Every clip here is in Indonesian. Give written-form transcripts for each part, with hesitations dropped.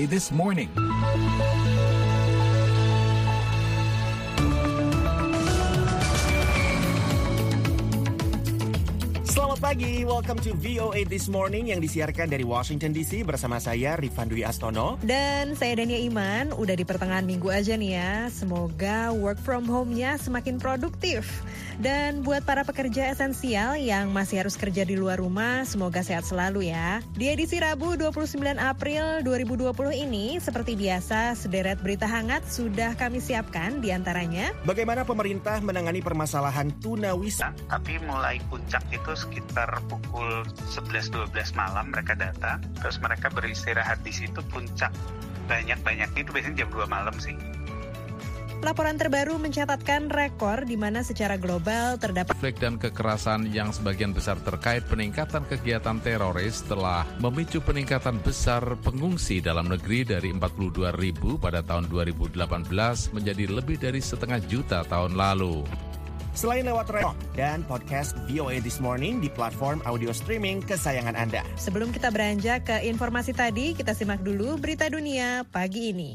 VOA This Morning. Selamat pagi, welcome to VOA This Morning yang disiarkan dari Washington DC bersama saya Rifan Dwi Astono. Dan saya Dania Iman, udah di pertengahan minggu aja nih ya. Semoga work from home-nya semakin produktif. Dan buat para pekerja esensial yang masih harus kerja di luar rumah, semoga sehat selalu ya. Di edisi Rabu 29 April 2020 ini, seperti biasa, sederet berita hangat sudah kami siapkan diantaranya. Bagaimana pemerintah menangani permasalahan tunawisma? Tapi mulai puncak itu sekitar pukul 11-12 malam mereka datang. Terus mereka beristirahat di situ, puncak banyak-banyaknya itu biasanya jam 2 malam sih. Laporan terbaru mencatatkan rekor di mana secara global terdapat konflik dan kekerasan yang sebagian besar terkait peningkatan kegiatan teroris telah memicu peningkatan besar pengungsi dalam negeri dari 42.000 pada tahun 2018 menjadi lebih dari 500.000 tahun lalu. Selain lewat radio dan podcast VOA This Morning di platform audio streaming kesayangan Anda. Sebelum kita beranjak ke informasi tadi, kita simak dulu berita dunia pagi ini.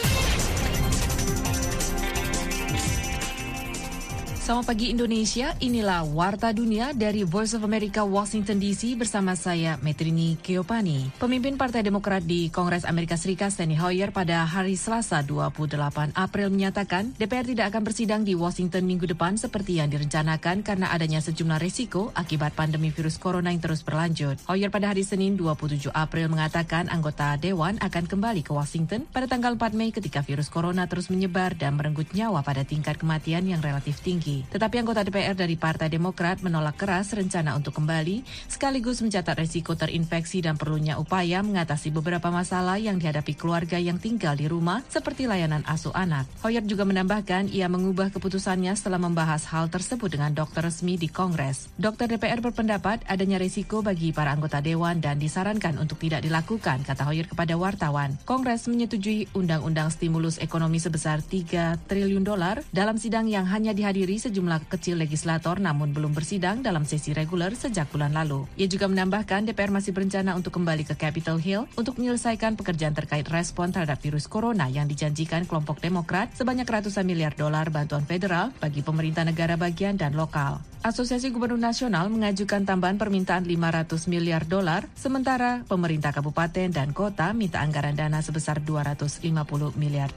Selamat pagi Indonesia, inilah Warta Dunia dari Voice of America Washington DC bersama saya Metrini Keopani. Pemimpin Partai Demokrat di Kongres Amerika Serikat Steny Hoyer pada hari Selasa 28 April menyatakan DPR tidak akan bersidang di Washington minggu depan seperti yang direncanakan karena adanya sejumlah risiko akibat pandemi virus corona yang terus berlanjut. Hoyer pada hari Senin 27 April mengatakan anggota Dewan akan kembali ke Washington pada tanggal 4 Mei ketika virus corona terus menyebar dan merenggut nyawa pada tingkat kematian yang relatif tinggi. Tetapi anggota DPR dari Partai Demokrat menolak keras rencana untuk kembali, sekaligus mencatat risiko terinfeksi dan perlunya upaya mengatasi beberapa masalah yang dihadapi keluarga yang tinggal di rumah, seperti layanan asuh anak. Hoyer juga menambahkan ia mengubah keputusannya setelah membahas hal tersebut dengan dokter resmi di Kongres. Dokter DPR berpendapat adanya risiko bagi para anggota Dewan dan disarankan untuk tidak dilakukan, kata Hoyer kepada wartawan. Kongres menyetujui undang-undang stimulus ekonomi sebesar $3 triliun dalam sidang yang hanya dihadiri sejumlah kecil legislator namun belum bersidang dalam sesi reguler sejak bulan lalu. Ia juga menambahkan DPR masih berencana untuk kembali ke Capitol Hill untuk menyelesaikan pekerjaan terkait respon terhadap virus corona yang dijanjikan kelompok Demokrat sebanyak ratusan miliar dolar bantuan federal bagi pemerintah negara bagian dan lokal. Asosiasi Gubernur Nasional mengajukan tambahan permintaan $500 miliar, sementara pemerintah kabupaten dan kota minta anggaran dana sebesar $250 miliar.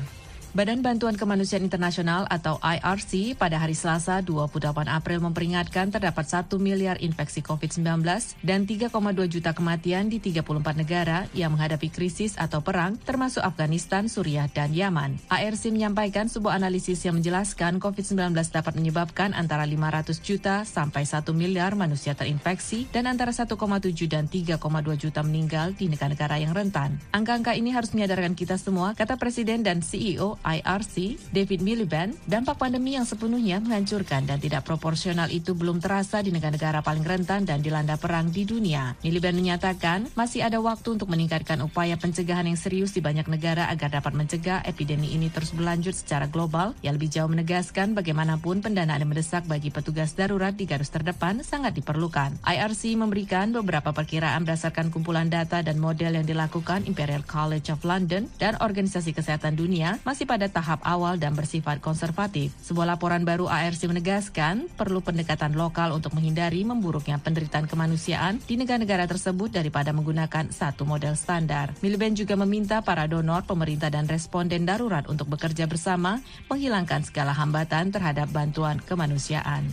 Badan Bantuan Kemanusiaan Internasional atau IRC pada hari Selasa 28 April memperingatkan terdapat 1 miliar infeksi COVID-19 dan 3,2 juta kematian di 34 negara yang menghadapi krisis atau perang termasuk Afghanistan, Suriah, dan Yaman. IRC menyampaikan sebuah analisis yang menjelaskan COVID-19 dapat menyebabkan antara 500 juta sampai 1 miliar manusia terinfeksi dan antara 1,7 dan 3,2 juta meninggal di negara-negara yang rentan. Angka-angka ini harus menyadarkan kita semua, kata Presiden dan CEO IRC, David Miliband, dampak pandemi yang sepenuhnya menghancurkan dan tidak proporsional itu belum terasa di negara-negara paling rentan dan dilanda perang di dunia. Miliband menyatakan masih ada waktu untuk meningkatkan upaya pencegahan yang serius di banyak negara agar dapat mencegah epidemi ini terus berlanjut secara global. Ia lebih jauh menegaskan bagaimanapun pendanaan yang mendesak bagi petugas darurat di garis terdepan sangat diperlukan. IRC memberikan beberapa perkiraan berdasarkan kumpulan data dan model yang dilakukan Imperial College of London dan Organisasi Kesehatan Dunia masih pada tahap awal dan bersifat konservatif. Sebuah laporan baru IRC menegaskan perlu pendekatan lokal untuk menghindari memburuknya penderitaan kemanusiaan di negara-negara tersebut daripada menggunakan satu model standar. Miliband juga meminta para donor, pemerintah dan responden darurat untuk bekerja bersama menghilangkan segala hambatan terhadap bantuan kemanusiaan.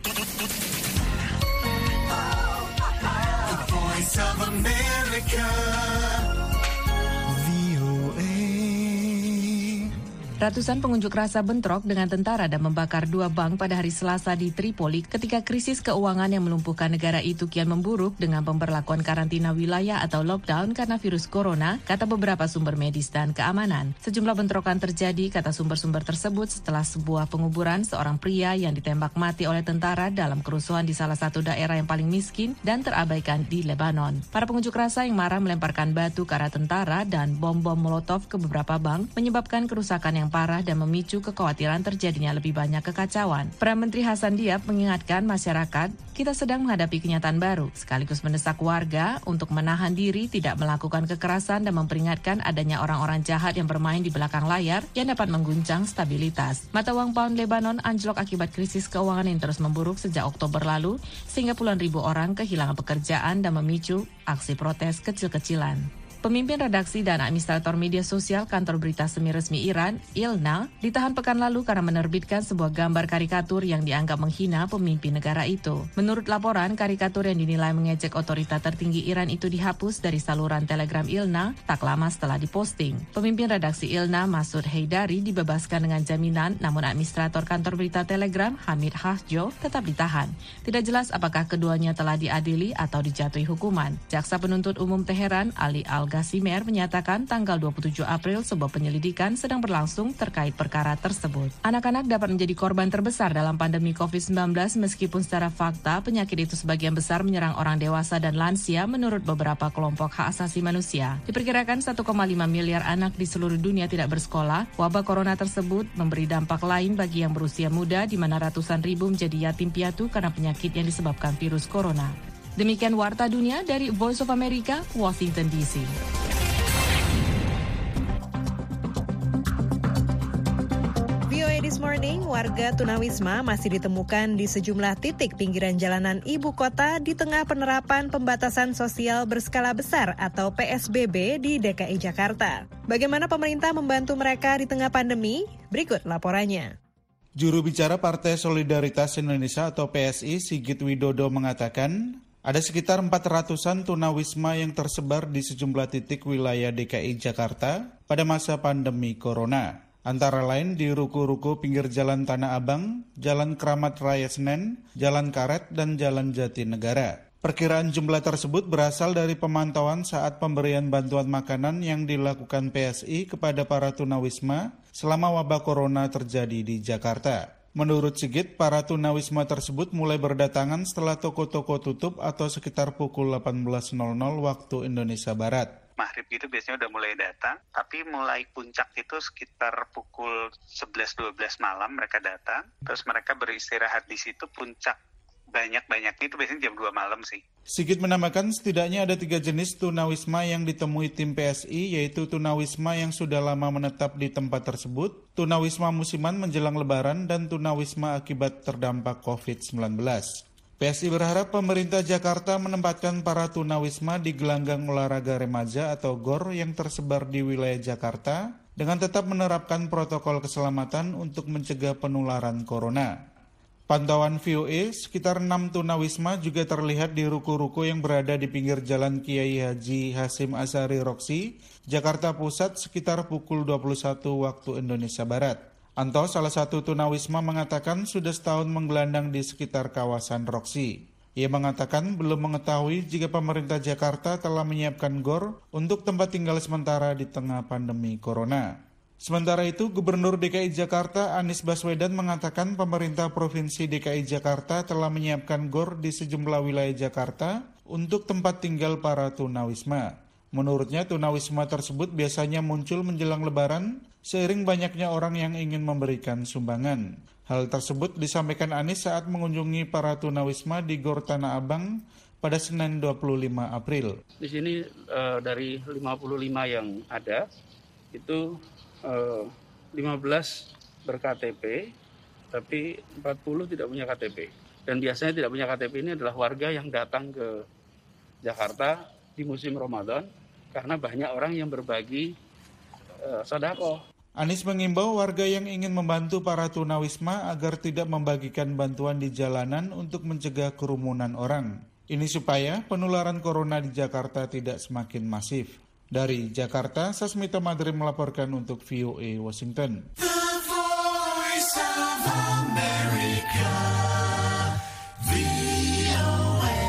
Ratusan pengunjuk rasa bentrok dengan tentara dan membakar 2 bank pada hari Selasa di Tripoli ketika krisis keuangan yang melumpuhkan negara itu kian memburuk dengan pemberlakuan karantina wilayah atau lockdown karena virus corona, kata beberapa sumber medis dan keamanan. Sejumlah bentrokan terjadi, kata sumber-sumber tersebut, setelah sebuah penguburan seorang pria yang ditembak mati oleh tentara dalam kerusuhan di salah satu daerah yang paling miskin dan terabaikan di Lebanon. Para pengunjuk rasa yang marah melemparkan batu ke arah tentara dan bom-bom molotov ke beberapa bank menyebabkan kerusakan yang yang parah dan memicu kekhawatiran terjadinya lebih banyak kekacauan. Perdana Menteri Hasan Diab mengingatkan masyarakat, kita sedang menghadapi kenyataan baru, sekaligus mendesak warga untuk menahan diri, tidak melakukan kekerasan dan memperingatkan adanya orang-orang jahat yang bermain di belakang layar yang dapat mengguncang stabilitas. Mata uang pound Lebanon anjlok akibat krisis keuangan yang terus memburuk sejak Oktober lalu, sehingga puluhan ribu orang kehilangan pekerjaan dan memicu aksi protes kecil-kecilan. Pemimpin redaksi dan administrator media sosial kantor berita semi-resmi Iran, ILNA, ditahan pekan lalu karena menerbitkan sebuah gambar karikatur yang dianggap menghina pemimpin negara itu. Menurut laporan, karikatur yang dinilai mengejek otorita tertinggi Iran itu dihapus dari saluran Telegram ILNA tak lama setelah diposting. Pemimpin redaksi ILNA, Masud Heidari, dibebaskan dengan jaminan, namun administrator kantor berita Telegram, Hamid Hasjo, tetap ditahan. Tidak jelas apakah keduanya telah diadili atau dijatuhi hukuman. Jaksa penuntut umum Teheran, Ali Al-Ghasimer, menyatakan tanggal 27 April sebuah penyelidikan sedang berlangsung terkait perkara tersebut. Anak-anak dapat menjadi korban terbesar dalam pandemi COVID-19 meskipun secara fakta penyakit itu sebagian besar menyerang orang dewasa dan lansia menurut beberapa kelompok hak asasi manusia. Diperkirakan 1,5 miliar anak di seluruh dunia tidak bersekolah. Wabah corona tersebut memberi dampak lain bagi yang berusia muda di mana ratusan ribu menjadi yatim piatu karena penyakit yang disebabkan virus corona. Demikian Warta Dunia dari Voice of America, Washington DC. VOA This Morning, warga tunawisma masih ditemukan di sejumlah titik pinggiran jalanan ibu kota di tengah penerapan pembatasan sosial berskala besar atau PSBB di DKI Jakarta. Bagaimana pemerintah membantu mereka di tengah pandemi? Berikut laporannya. Juru bicara Partai Solidaritas Indonesia atau PSI, Sigit Widodo mengatakan, ada sekitar 400-an tunawisma yang tersebar di sejumlah titik wilayah DKI Jakarta pada masa pandemi corona. Antara lain di ruko-ruko pinggir Jalan Tanah Abang, Jalan Kramat Raya Senen, Jalan Karet, dan Jalan Jatinegara. Perkiraan jumlah tersebut berasal dari pemantauan saat pemberian bantuan makanan yang dilakukan PSI kepada para tunawisma selama wabah corona terjadi di Jakarta. Menurut Sigit, para tunawisma tersebut mulai berdatangan setelah toko-toko tutup atau sekitar pukul 18.00 waktu Indonesia Barat. Maghrib gitu biasanya udah mulai datang, tapi mulai puncak itu sekitar pukul 11-12 malam mereka datang, terus mereka beristirahat di situ. Puncak banyak-banyaknya itu biasanya jam 2 malam sih. Sigit menambahkan setidaknya ada 3 jenis tunawisma yang ditemui tim PSI, yaitu tunawisma yang sudah lama menetap di tempat tersebut, tunawisma musiman menjelang lebaran, dan tunawisma akibat terdampak COVID-19. PSI berharap pemerintah Jakarta menempatkan para tunawisma di gelanggang olahraga remaja atau GOR yang tersebar di wilayah Jakarta dengan tetap menerapkan protokol keselamatan untuk mencegah penularan corona. Pantauan VOA, sekitar 6 tunawisma juga terlihat di ruko-ruko yang berada di pinggir Jalan Kiai Haji Hasyim Asy'ari Roksi, Jakarta Pusat sekitar pukul 21 waktu Indonesia Barat. Anto, salah satu tunawisma, mengatakan sudah setahun menggelandang di sekitar kawasan Roksi. Ia mengatakan belum mengetahui jika pemerintah Jakarta telah menyiapkan GOR untuk tempat tinggal sementara di tengah pandemi corona. Sementara itu, Gubernur DKI Jakarta Anies Baswedan mengatakan pemerintah Provinsi DKI Jakarta telah menyiapkan GOR di sejumlah wilayah Jakarta untuk tempat tinggal para tunawisma. Menurutnya, tunawisma tersebut biasanya muncul menjelang Lebaran seiring banyaknya orang yang ingin memberikan sumbangan. Hal tersebut disampaikan Anies saat mengunjungi para tunawisma di GOR Tanah Abang pada Senin 25 April. Di sini dari 55 yang ada, itu 15 ber-KTP, tapi 40 tidak punya KTP. Dan biasanya tidak punya KTP ini adalah warga yang datang ke Jakarta di musim Ramadan karena banyak orang yang berbagi sedekah. Anies mengimbau warga yang ingin membantu para tunawisma agar tidak membagikan bantuan di jalanan untuk mencegah kerumunan orang. Ini supaya penularan corona di Jakarta tidak semakin masif. Dari Jakarta, Sasmita Madri melaporkan untuk VOA Washington. The Voice of America, VOA.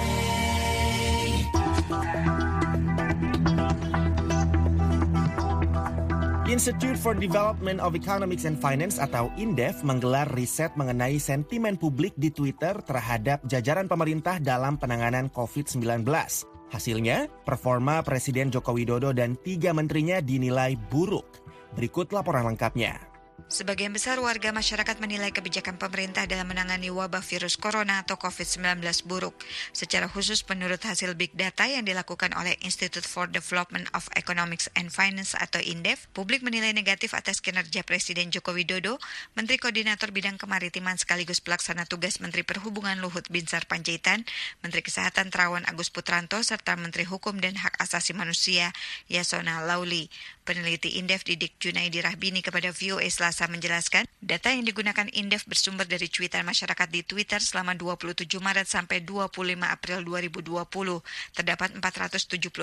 Institute for Development of Economics and Finance atau INDEF menggelar riset mengenai sentimen publik di Twitter terhadap jajaran pemerintah dalam penanganan COVID-19. Hasilnya, performa Presiden Joko Widodo dan 3 menterinya dinilai buruk. Berikut laporan lengkapnya. Sebagian besar warga masyarakat menilai kebijakan pemerintah dalam menangani wabah virus corona atau COVID-19 buruk. Secara khusus menurut hasil Big Data yang dilakukan oleh Institute for Development of Economics and Finance atau INDEF, publik menilai negatif atas kinerja Presiden Joko Widodo, Menteri Koordinator Bidang Kemaritiman sekaligus Pelaksana Tugas Menteri Perhubungan Luhut Binsar Panjaitan, Menteri Kesehatan Terawan Agus Putranto, serta Menteri Hukum dan Hak Asasi Manusia Yasona Lauli. Peneliti INDEF Didik Junaidi Rahbini kepada VOA Selasa menjelaskan, data yang digunakan INDEF bersumber dari cuitan masyarakat di Twitter selama 27 Maret sampai 25 April 2020. Terdapat 476.696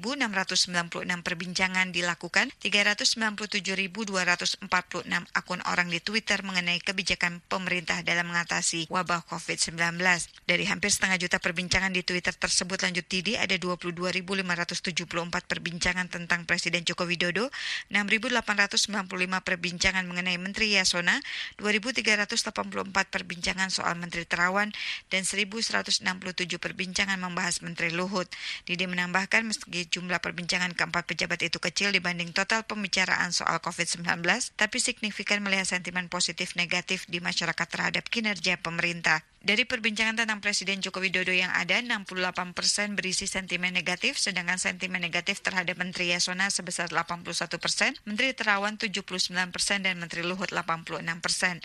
perbincangan dilakukan, 397.246 akun orang di Twitter mengenai kebijakan pemerintah dalam mengatasi wabah COVID-19. Dari hampir setengah juta perbincangan di Twitter tersebut, lanjut Didi, ada 22.574 perbincangan tentang Presiden Joko Widodo, 6.895 perbincangan mengenai Menteri Yasona, 2.384 perbincangan soal Menteri Terawan, dan 1.167 perbincangan membahas Menteri Luhut. Didi menambahkan meski jumlah perbincangan keempat pejabat itu kecil dibanding total pembicaraan soal COVID-19, tapi signifikan melihat sentimen positif negatif di masyarakat terhadap kinerja pemerintah. Dari perbincangan tentang Presiden Joko Widodo yang ada, 68% berisi sentimen negatif, sedangkan sentimen negatif terhadap Menteri Yasona sebesar 81%, Menteri Terawan 79%, dan Menteri Luhut 86%. 68%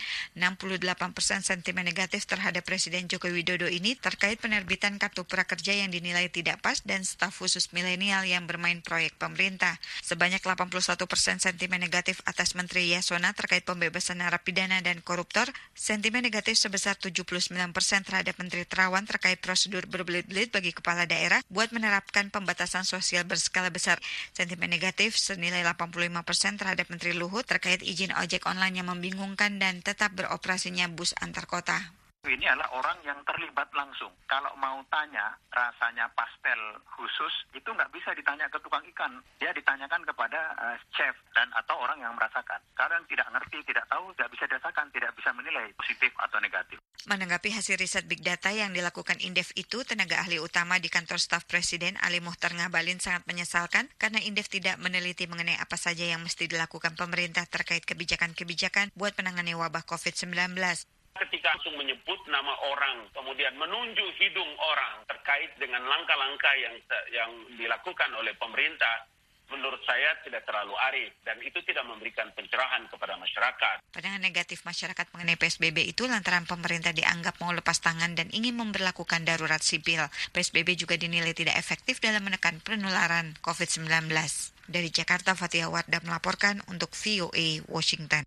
sentimen negatif terhadap Presiden Joko Widodo ini terkait penerbitan kartu prakerja yang dinilai tidak pas dan staf khusus milenial yang bermain proyek pemerintah. Sebanyak 81% sentimen negatif atas Menteri Yasona terkait pembebasan narapidana dan koruptor, sentimen negatif sebesar 79% terhadap Menteri Terawan terkait prosedur berbelit-belit bagi kepala daerah buat menerapkan pembatasan sosial berskala besar. Sentimen negatif senilai 85% terhadap Menteri Luhut terkait izin ojek online yang membingungkan dan tetap beroperasinya bus antar kota. Ini adalah orang yang terlibat langsung. Kalau mau tanya rasanya pastel khusus, itu nggak bisa ditanya ke tukang ikan. Dia ditanyakan kepada chef dan atau orang yang merasakan. Karena tidak ngerti, tidak tahu, tidak bisa dirasakan, tidak bisa menilai positif atau negatif. Menanggapi hasil riset Big Data yang dilakukan INDEF itu, tenaga ahli utama di kantor staf Presiden Ali Muhtar Ngabalin sangat menyesalkan karena INDEF tidak meneliti mengenai apa saja yang mesti dilakukan pemerintah terkait kebijakan-kebijakan buat menangani wabah COVID-19. Ketika langsung menyebut nama orang, kemudian menunjuk hidung orang terkait dengan langkah-langkah yang dilakukan oleh pemerintah, menurut saya tidak terlalu arif dan itu tidak memberikan pencerahan kepada masyarakat. Pandangan negatif masyarakat mengenai PSBB itu lantaran pemerintah dianggap mau lepas tangan dan ingin memberlakukan darurat sipil. PSBB juga dinilai tidak efektif dalam menekan penularan COVID-19. Dari Jakarta, Fathia Wardah melaporkan untuk VOA Washington.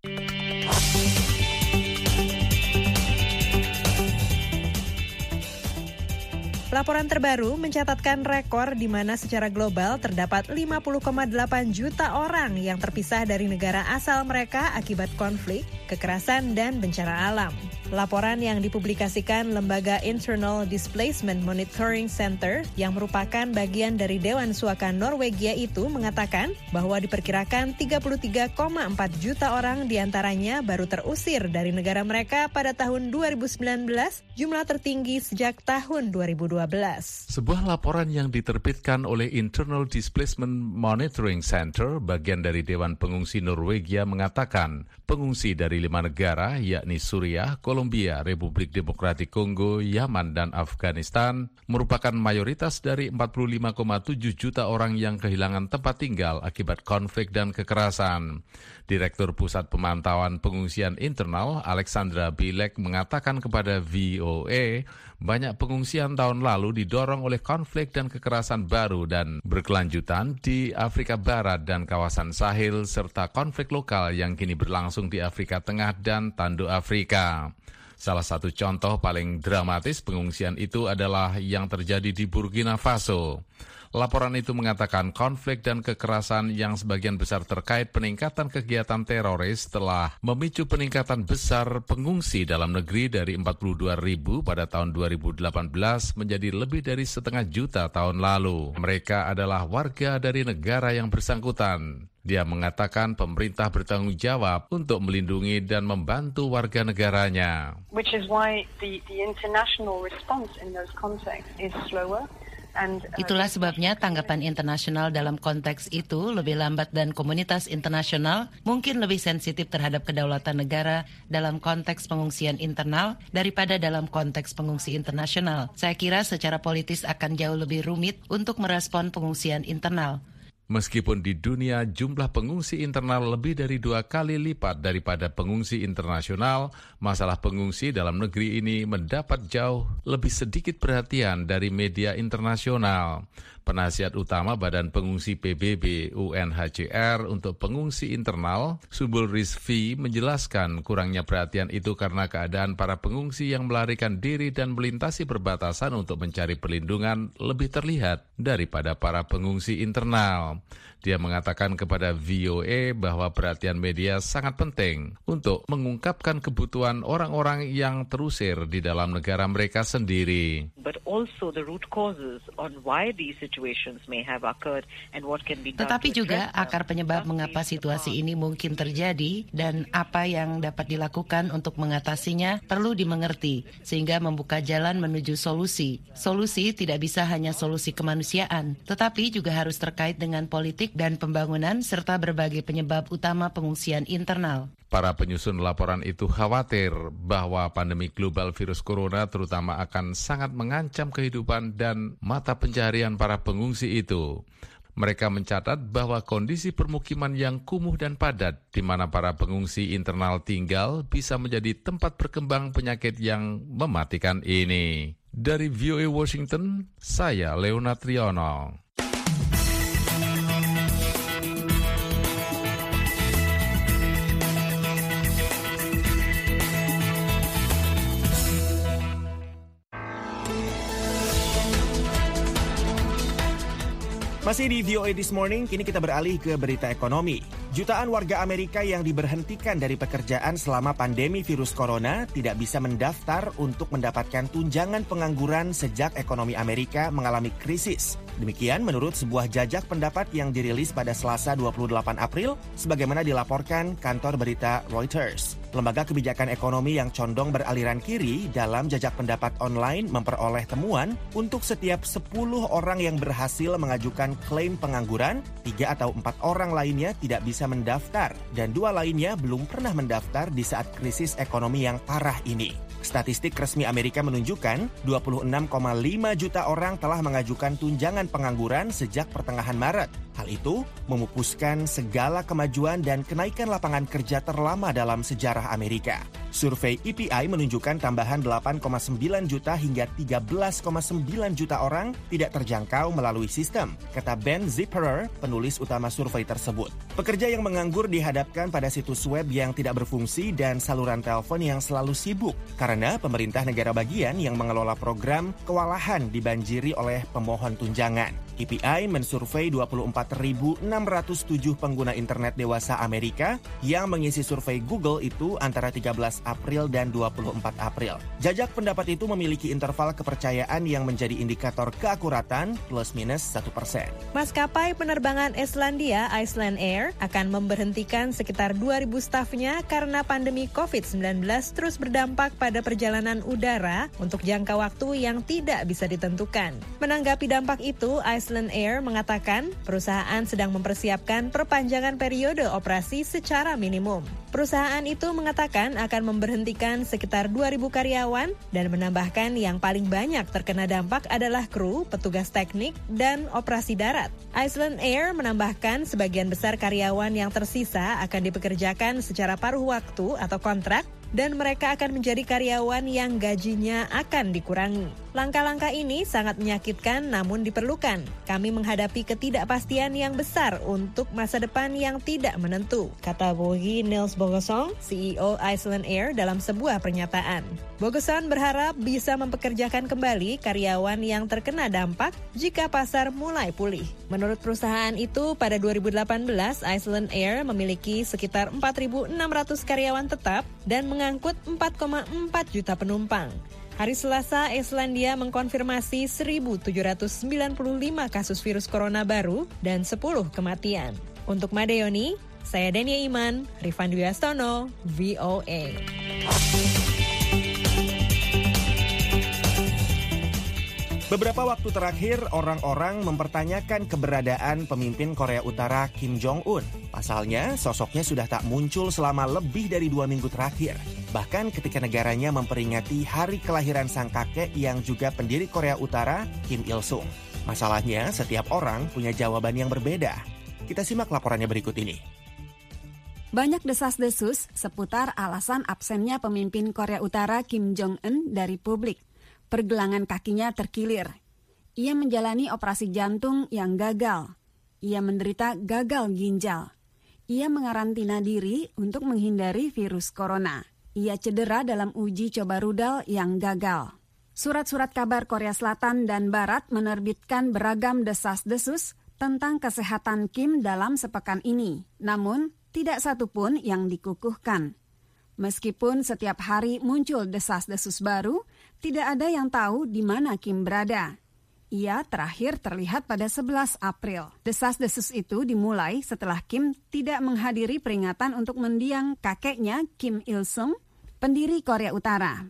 Laporan terbaru mencatatkan rekor di mana secara global terdapat 50,8 juta orang yang terpisah dari negara asal mereka akibat konflik, kekerasan, dan bencana alam. Laporan yang dipublikasikan Lembaga Internal Displacement Monitoring Center yang merupakan bagian dari Dewan Suaka Norwegia itu mengatakan bahwa diperkirakan 33,4 juta orang diantaranya baru terusir dari negara mereka pada tahun 2019, jumlah tertinggi sejak tahun 2012. Sebuah laporan yang diterbitkan oleh Internal Displacement Monitoring Center, bagian dari Dewan Pengungsi Norwegia, mengatakan pengungsi dari 5 negara, yakni Suriah, Kolombia, Republik Demokratik Kongo, Yaman, dan Afghanistan, merupakan mayoritas dari 45,7 juta orang yang kehilangan tempat tinggal akibat konflik dan kekerasan. Direktur Pusat Pemantauan Pengungsian Internal, Alexandra Bilek, mengatakan kepada VOA, banyak pengungsian tahun lalu didorong oleh konflik dan kekerasan baru dan berkelanjutan di Afrika Barat dan kawasan Sahel, serta konflik lokal yang kini berlangsung di Afrika Tengah dan Tanduk Afrika. Salah satu contoh paling dramatis pengungsian itu adalah yang terjadi di Burkina Faso. Laporan itu mengatakan konflik dan kekerasan yang sebagian besar terkait peningkatan kegiatan teroris telah memicu peningkatan besar pengungsi dalam negeri dari 42.000 pada tahun 2018 menjadi lebih dari 500.000 tahun lalu. Mereka adalah warga dari negara yang bersangkutan. Dia mengatakan pemerintah bertanggung jawab untuk melindungi dan membantu warga negaranya. Which is why the international response in those contexts is slower. Itulah sebabnya tanggapan internasional dalam konteks itu lebih lambat dan komunitas internasional mungkin lebih sensitif terhadap kedaulatan negara dalam konteks pengungsian internal daripada dalam konteks pengungsi internasional. Saya kira secara politis akan jauh lebih rumit untuk merespon pengungsian internal. Meskipun di dunia jumlah pengungsi internal lebih dari 2 kali lipat daripada pengungsi internasional, masalah pengungsi dalam negeri ini mendapat jauh lebih sedikit perhatian dari media internasional. Penasihat utama Badan Pengungsi PBB UNHCR untuk pengungsi internal, Subul Rizvi, menjelaskan kurangnya perhatian itu karena keadaan para pengungsi yang melarikan diri dan melintasi perbatasan untuk mencari perlindungan lebih terlihat daripada para pengungsi internal. Dia mengatakan kepada VOA bahwa perhatian media sangat penting untuk mengungkapkan kebutuhan orang-orang yang terusir di dalam negara mereka sendiri. Tetapi juga akar penyebab mengapa situasi ini mungkin terjadi dan apa yang dapat dilakukan untuk mengatasinya perlu dimengerti sehingga membuka jalan menuju solusi. Solusi tidak bisa hanya solusi kemanusiaan, tetapi juga harus terkait dengan politik dan pembangunan serta berbagai penyebab utama pengungsian internal. Para penyusun laporan itu khawatir bahwa pandemi global virus corona terutama akan sangat mengancam kehidupan dan mata pencaharian para pengungsi itu. Mereka mencatat bahwa kondisi permukiman yang kumuh dan padat di mana para pengungsi internal tinggal bisa menjadi tempat berkembang penyakit yang mematikan ini. Dari VOA Washington, saya Leonard Triono. Masih di VOA This Morning, kini kita beralih ke berita ekonomi. Jutaan warga Amerika yang diberhentikan dari pekerjaan selama pandemi virus corona tidak bisa mendaftar untuk mendapatkan tunjangan pengangguran sejak ekonomi Amerika mengalami krisis. Demikian menurut sebuah jajak pendapat yang dirilis pada Selasa 28 April, sebagaimana dilaporkan kantor berita Reuters. Lembaga kebijakan ekonomi yang condong beraliran kiri dalam jajak pendapat online memperoleh temuan untuk setiap 10 orang yang berhasil mengajukan klaim pengangguran, 3 atau 4 orang lainnya tidak bisa mendaftar dan 2 lainnya belum pernah mendaftar di saat krisis ekonomi yang parah ini. Statistik resmi Amerika menunjukkan 26,5 juta orang telah mengajukan tunjangan pengangguran sejak pertengahan Maret. Hal itu memupuskan segala kemajuan dan kenaikan lapangan kerja terlama dalam sejarah Amerika. Survei EPI menunjukkan tambahan 8,9 juta hingga 13,9 juta orang tidak terjangkau melalui sistem, kata Ben Zipperer, penulis utama survei tersebut. Pekerja yang menganggur dihadapkan pada situs web yang tidak berfungsi dan saluran telepon yang selalu sibuk, karena pemerintah negara bagian yang mengelola program kewalahan dibanjiri oleh pemohon tunjangan. EPI mensurvei 24.607 pengguna internet dewasa Amerika yang mengisi survei Google itu antara 13 April dan 24 April. Jajak pendapat itu memiliki interval kepercayaan yang menjadi indikator keakuratan plus minus 1%. Maskapai penerbangan Islandia, Iceland Air, akan memberhentikan sekitar 2.000 stafnya karena pandemi COVID-19 terus berdampak pada perjalanan udara untuk jangka waktu yang tidak bisa ditentukan. Menanggapi dampak itu, Iceland Air mengatakan perusahaan sedang mempersiapkan perpanjangan periode operasi secara minimum. Perusahaan itu mengatakan akan memberhentikan sekitar 2.000 karyawan dan menambahkan yang paling banyak terkena dampak adalah kru, petugas teknik, dan operasi darat. Iceland Air menambahkan sebagian besar karyawan yang tersisa akan dipekerjakan secara paruh waktu atau kontrak dan mereka akan menjadi karyawan yang gajinya akan dikurangi. Langkah-langkah ini sangat menyakitkan namun diperlukan. Kami menghadapi ketidakpastian yang besar untuk masa depan yang tidak menentu, kata Bogi Nils Bogason, CEO Iceland Air dalam sebuah pernyataan. Bogason berharap bisa mempekerjakan kembali karyawan yang terkena dampak jika pasar mulai pulih. Menurut perusahaan itu, pada 2018 Iceland Air memiliki sekitar 4.600 karyawan tetap dan mengangkut 4,4 juta penumpang. Hari Selasa, Islandia mengkonfirmasi 1.795 kasus virus corona baru dan 10 kematian. Untuk Madeoni, saya Denia Iman, Rifan Dwi Astono, VOA. Beberapa waktu terakhir, orang-orang mempertanyakan keberadaan pemimpin Korea Utara Kim Jong-un. Pasalnya, sosoknya sudah tak muncul selama lebih dari 2 minggu terakhir. Bahkan ketika negaranya memperingati hari kelahiran sang kakek yang juga pendiri Korea Utara, Kim Il-sung. Masalahnya, setiap orang punya jawaban yang berbeda. Kita simak laporannya berikut ini. Banyak desas-desus seputar alasan absennya pemimpin Korea Utara Kim Jong-un dari publik. Pergelangan kakinya terkilir. Ia menjalani operasi jantung yang gagal. Ia menderita gagal ginjal. Ia mengarantina diri untuk menghindari virus corona. Ia cedera dalam uji coba rudal yang gagal. Surat-surat kabar Korea Selatan dan Barat menerbitkan beragam desas-desus tentang kesehatan Kim dalam sepekan ini. Namun, tidak satu pun yang dikukuhkan. Meskipun setiap hari muncul desas-desus baru, tidak ada yang tahu di mana Kim berada. Ia terakhir terlihat pada 11 April. Desas-desus itu dimulai setelah Kim tidak menghadiri peringatan untuk mendiang kakeknya Kim Il-sung, pendiri Korea Utara.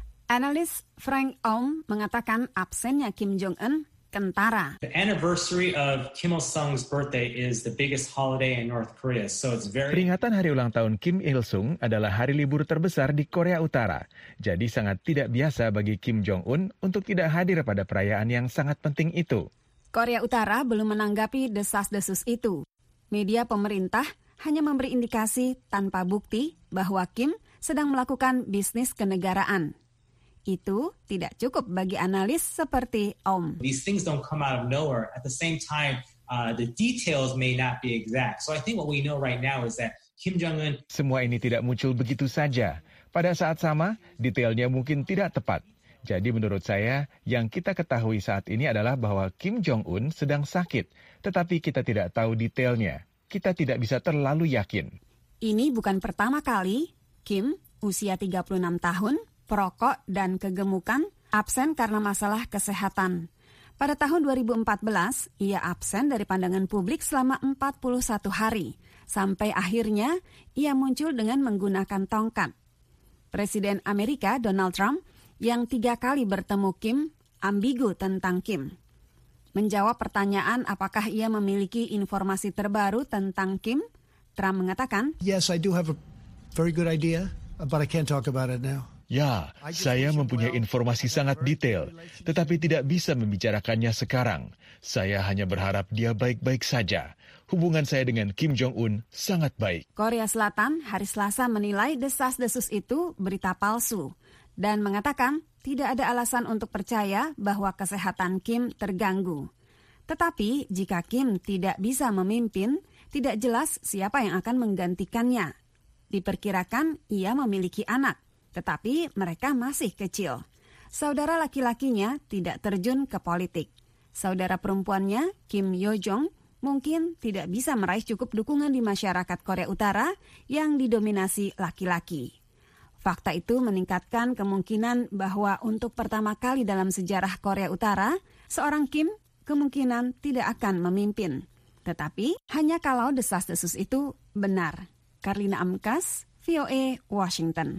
Analis Frank Aum mengatakan absennya Kim Jong-un kentara. The anniversary of Kim Il-sung's birthday is the biggest holiday in North Korea, so it's very. Peringatan hari ulang tahun Kim Il-sung adalah hari libur terbesar di Korea Utara. Jadi sangat tidak biasa bagi Kim Jong-un untuk tidak hadir pada perayaan yang sangat penting itu. Korea Utara belum menanggapi desas-desus itu. Media pemerintah hanya memberi indikasi tanpa bukti bahwa Kim sedang melakukan bisnis kenegaraan. Itu tidak cukup bagi analis seperti Om. These things don't come out of nowhere. At the same time, the details may not be exact. So I think what we know right now is that Kim Jong-un. Semua ini tidak muncul begitu saja. Pada saat sama, detailnya mungkin tidak tepat. Jadi menurut saya, yang kita ketahui saat ini adalah bahwa Kim Jong-un sedang sakit. Tetapi kita tidak tahu detailnya. Kita tidak bisa terlalu yakin. Ini bukan pertama kali Kim, usia 36 tahun, perokok dan kegemukan, absen karena masalah kesehatan. Pada tahun 2014, ia absen dari pandangan publik selama 41 hari, sampai akhirnya ia muncul dengan menggunakan tongkat. Presiden Amerika Donald Trump yang 3 kali bertemu Kim, ambigu tentang Kim. Menjawab pertanyaan apakah ia memiliki informasi terbaru tentang Kim, Trump mengatakan, Yes, I do have a very good idea, but I can't talk about it now. Ya, saya mempunyai informasi sangat detail, tetapi tidak bisa membicarakannya sekarang. Saya hanya berharap dia baik-baik saja. Hubungan saya dengan Kim Jong-un sangat baik. Korea Selatan hari Selasa menilai desas-desus itu berita palsu dan mengatakan tidak ada alasan untuk percaya bahwa kesehatan Kim terganggu. Tetapi jika Kim tidak bisa memimpin, tidak jelas siapa yang akan menggantikannya. Diperkirakan ia memiliki anak, tetapi mereka masih kecil. Saudara laki-lakinya tidak terjun ke politik. Saudara perempuannya, Kim Yo-jong, mungkin tidak bisa meraih cukup dukungan di masyarakat Korea Utara yang didominasi laki-laki. Fakta itu meningkatkan kemungkinan bahwa untuk pertama kali dalam sejarah Korea Utara, seorang Kim kemungkinan tidak akan memimpin. Tetapi hanya kalau desas-desus itu benar. Karlina Amkas, VOA, Washington.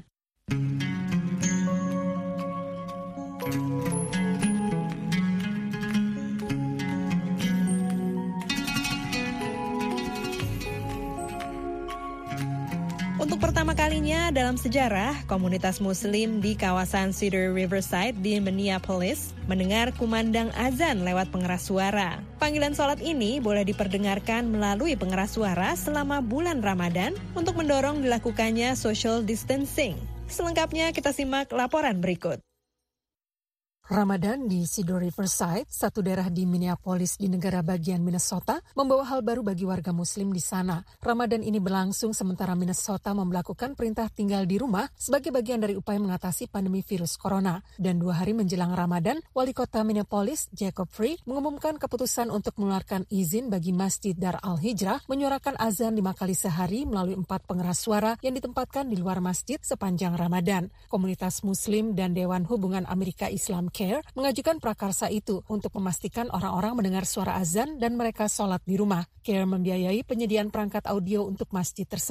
Untuk pertama kalinya dalam sejarah, komunitas Muslim di kawasan Cedar Riverside di Minneapolis mendengar kumandang azan lewat pengeras suara. Panggilan sholat ini boleh diperdengarkan melalui pengeras suara selama bulan Ramadan untuk mendorong dilakukannya social distancing. Selengkapnya kita simak laporan berikut. Ramadan di Cedar Riverside, satu daerah di Minneapolis di negara bagian Minnesota, membawa hal baru bagi warga Muslim di sana. Ramadan ini berlangsung sementara Minnesota memberlakukan perintah tinggal di rumah sebagai bagian dari upaya mengatasi pandemi virus corona. Dan 2 hari menjelang Ramadan, Wali Kota Minneapolis, Jacob Free, mengumumkan keputusan untuk mengeluarkan izin bagi Masjid Dar Al-Hijrah menyuarakan azan 5 kali sehari melalui 4 pengeras suara yang ditempatkan di luar masjid sepanjang Ramadan. Komunitas Muslim dan Dewan Hubungan Amerika Islam CARE mengajukan prakarsa itu untuk memastikan orang-orang mendengar suara azan dan mereka sholat di rumah. CARE membiayai penyediaan perangkat audio untuk masjid tersebut.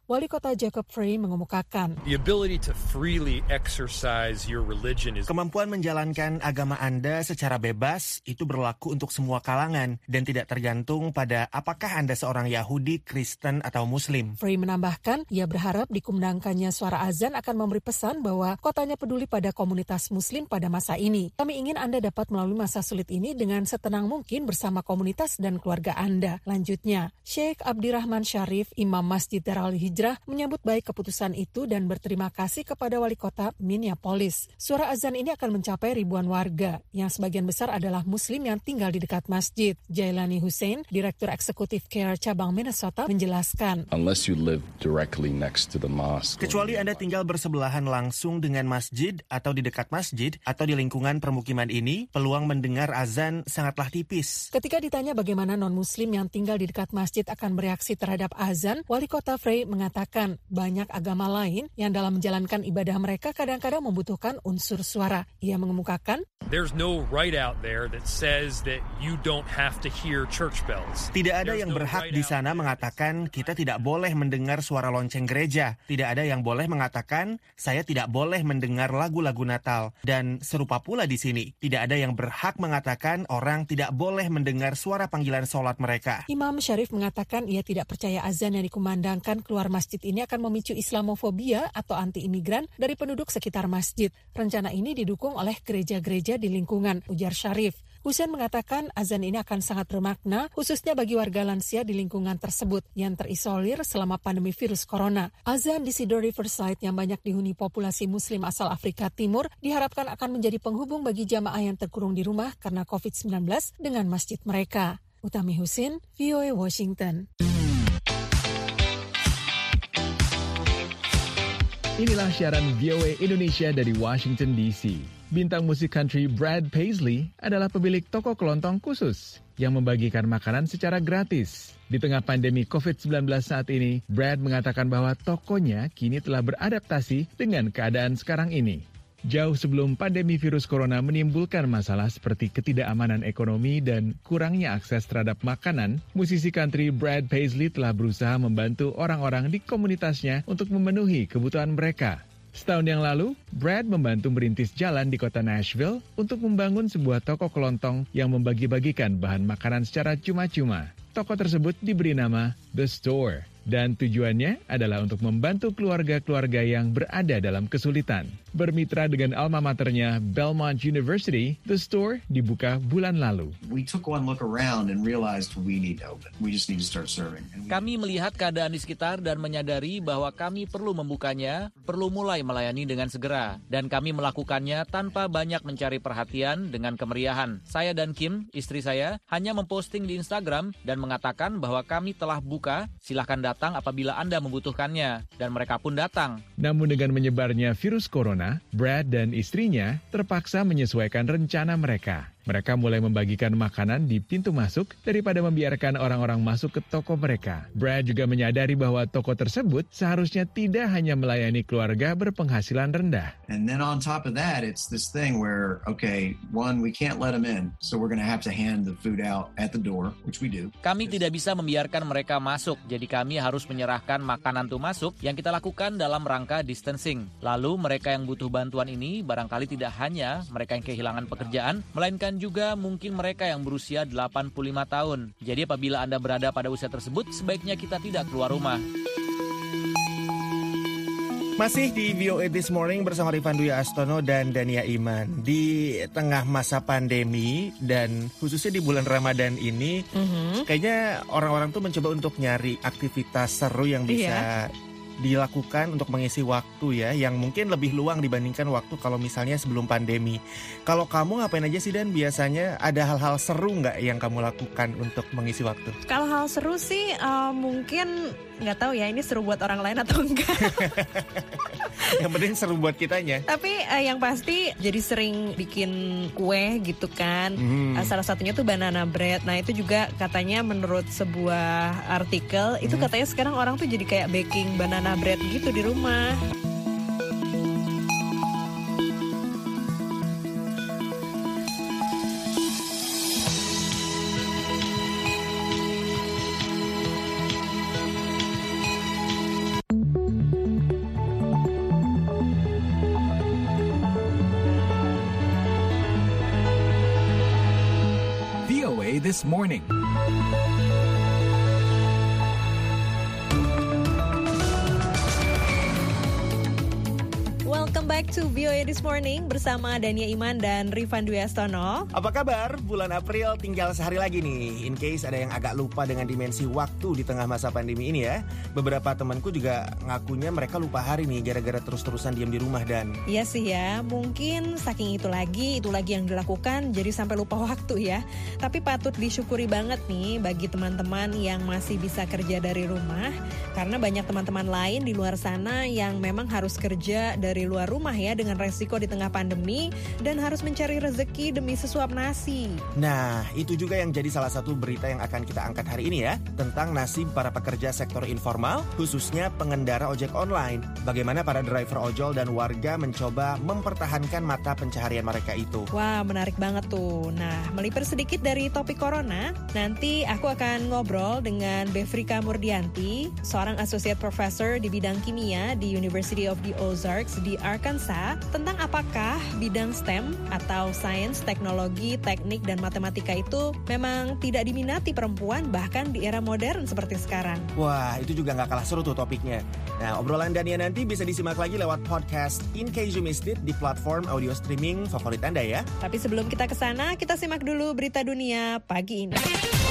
Wali Kota Jacob Frey mengemukakan, The ability to freely exercise your religion is... Kemampuan menjalankan agama Anda secara bebas itu berlaku untuk semua kalangan dan tidak tergantung pada apakah Anda seorang Yahudi, Kristen, atau Muslim. Frey menambahkan, ia berharap dikumandangkannya suara azan akan memberi pesan bahwa kotanya peduli pada komunitas Muslim pada masa ini. Kami ingin Anda dapat melalui masa sulit ini dengan setenang mungkin bersama komunitas dan keluarga Anda. Lanjutnya, Sheikh Abdirrahman Syarif, Imam Masjid Darul Hijrah, menyambut baik keputusan itu dan berterima kasih kepada Wali Kota Minneapolis. Suara azan ini akan mencapai ribuan warga, yang sebagian besar adalah Muslim yang tinggal di dekat masjid. Jailani Hussein, Direktur Eksekutif CARE Cabang Minnesota, menjelaskan. Unless you live directly next to the mosque. Kecuali Anda tinggal bersebelahan langsung dengan masjid atau di dekat masjid atau di lingkungan permukiman ini, peluang mendengar azan sangatlah tipis. Ketika ditanya bagaimana non-Muslim yang tinggal di dekat masjid akan bereaksi terhadap azan, Wali Kota Frey mengatakan banyak agama lain yang dalam menjalankan ibadah mereka kadang-kadang membutuhkan unsur suara. Ia mengemukakan, There's no right out there that says that you don't have to hear church bells. Tidak ada yang berhak di sana mengatakan kita tidak boleh mendengar suara lonceng gereja. Tidak ada yang boleh mengatakan saya tidak boleh mendengar lagu-lagu Natal. Dan serupa pula di sini, tidak ada yang berhak mengatakan orang tidak boleh mendengar suara panggilan sholat mereka. Imam Syarif mengatakan ia tidak percaya azan yang dikumandangkan keluar masjid ini akan memicu Islamofobia atau anti-imigran dari penduduk sekitar masjid. Rencana ini didukung oleh gereja-gereja di lingkungan, ujar Syarif. Hussein mengatakan azan ini akan sangat bermakna, khususnya bagi warga lansia di lingkungan tersebut yang terisolir selama pandemi virus corona. Azan di Cedar Riverside yang banyak dihuni populasi Muslim asal Afrika Timur diharapkan akan menjadi penghubung bagi jamaah yang terkurung di rumah karena COVID-19 dengan masjid mereka. Utami Husin, VOA Washington. Inilah siaran VOA Indonesia dari Washington DC. Bintang musik country Brad Paisley adalah pemilik toko kelontong khusus yang membagikan makanan secara gratis. Di tengah pandemi COVID-19 saat ini, Brad mengatakan bahwa tokonya kini telah beradaptasi dengan keadaan sekarang ini. Jauh sebelum pandemi virus corona menimbulkan masalah seperti ketidakamanan ekonomi dan kurangnya akses terhadap makanan, musisi country Brad Paisley telah berusaha membantu orang-orang di komunitasnya untuk memenuhi kebutuhan mereka. Setahun yang lalu, Brad membantu merintis jalan di kota Nashville untuk membangun sebuah toko kelontong yang membagi-bagikan bahan makanan secara cuma-cuma. Toko tersebut diberi nama The Store. Dan tujuannya adalah untuk membantu keluarga-keluarga yang berada dalam kesulitan. Bermitra dengan alma maternya Belmont University, The Store dibuka bulan lalu. We took one look around and realized we need to open. We just need to start serving. Kami melihat keadaan di sekitar dan menyadari bahwa kami perlu membukanya, perlu mulai melayani dengan segera. Dan kami melakukannya tanpa banyak mencari perhatian dengan kemeriahan. Saya dan Kim, istri saya, hanya memposting di Instagram dan mengatakan bahwa kami telah buka, silahkan datang apabila Anda membutuhkannya. Dan mereka pun datang. Namun dengan menyebarnya virus corona, Brad dan istrinya terpaksa menyesuaikan rencana mereka. Mereka mulai membagikan makanan di pintu masuk daripada membiarkan orang-orang masuk ke toko mereka. Brad juga menyadari bahwa toko tersebut seharusnya tidak hanya melayani keluarga berpenghasilan rendah. And then on top of that, it's this thing where, okay, one, we can't let them in, so we're going to have to hand the food out at the door, which we do. Kami tidak bisa membiarkan mereka masuk, jadi kami harus menyerahkan makanan itu masuk yang kita lakukan dalam rangka distancing. Lalu mereka yang butuh bantuan ini barangkali tidak hanya mereka yang kehilangan pekerjaan, melainkan juga mungkin mereka yang berusia 85 tahun. Jadi apabila Anda berada pada usia tersebut, sebaiknya kita tidak keluar rumah. Masih di VOA This Morning bersama Rifan Dwi Astono dan Dania Iman. Di tengah masa pandemi dan khususnya di bulan Ramadan ini, kayaknya orang-orang tuh mencoba untuk nyari aktivitas seru yang bisa dilakukan untuk mengisi waktu ya, yang mungkin lebih luang dibandingkan waktu kalau misalnya sebelum pandemi. Kalau kamu ngapain aja sih Dan? Biasanya ada hal-hal seru nggak yang kamu lakukan untuk mengisi waktu? Kalau hal seru sih mungkin nggak tahu ya ini seru buat orang lain atau enggak. Yang penting seru buat kitanya. Tapi yang pasti jadi sering bikin kue gitu kan. Salah satunya tuh banana bread. Nah itu juga katanya menurut sebuah artikel itu katanya sekarang orang tuh jadi kayak baking banana bread gitu di rumah. VOA This Morning. Welcome back to VOA This Morning bersama Dania Iman dan Rifan Dwi Astono. Apa kabar? Bulan April tinggal sehari lagi nih. In case ada yang agak lupa dengan dimensi waktu di tengah masa pandemi ini ya. Beberapa temanku juga ngakunya mereka lupa hari nih gara-gara terus-terusan diam di rumah dan. Iya sih ya, mungkin saking itu lagi yang dilakukan jadi sampai lupa waktu ya. Tapi patut disyukuri banget nih bagi teman-teman yang masih bisa kerja dari rumah. Karena banyak teman-teman lain di luar sana yang memang harus kerja dari luar rumah ya dengan resiko di tengah pandemi dan harus mencari rezeki demi sesuap nasi. Nah, itu juga yang jadi salah satu berita yang akan kita angkat hari ini ya, tentang nasib para pekerja sektor informal, khususnya pengendara ojek online. Bagaimana para driver ojol dan warga mencoba mempertahankan mata pencaharian mereka itu. Wah, menarik banget tuh. Nah, melipir sedikit dari topik corona, nanti aku akan ngobrol dengan Befrika Murdianti, seorang associate professor di bidang kimia di University of the Ozarks di Arkansas, tentang apakah bidang STEM atau sains, teknologi, teknik, dan matematika itu memang tidak diminati perempuan bahkan di era modern seperti sekarang. Wah, itu juga gak kalah seru tuh topiknya. Nah, obrolan Dania nanti bisa disimak lagi lewat podcast In Case You Missed It di platform audio streaming favorit Anda ya. Tapi sebelum kita ke sana, kita simak dulu berita dunia pagi ini.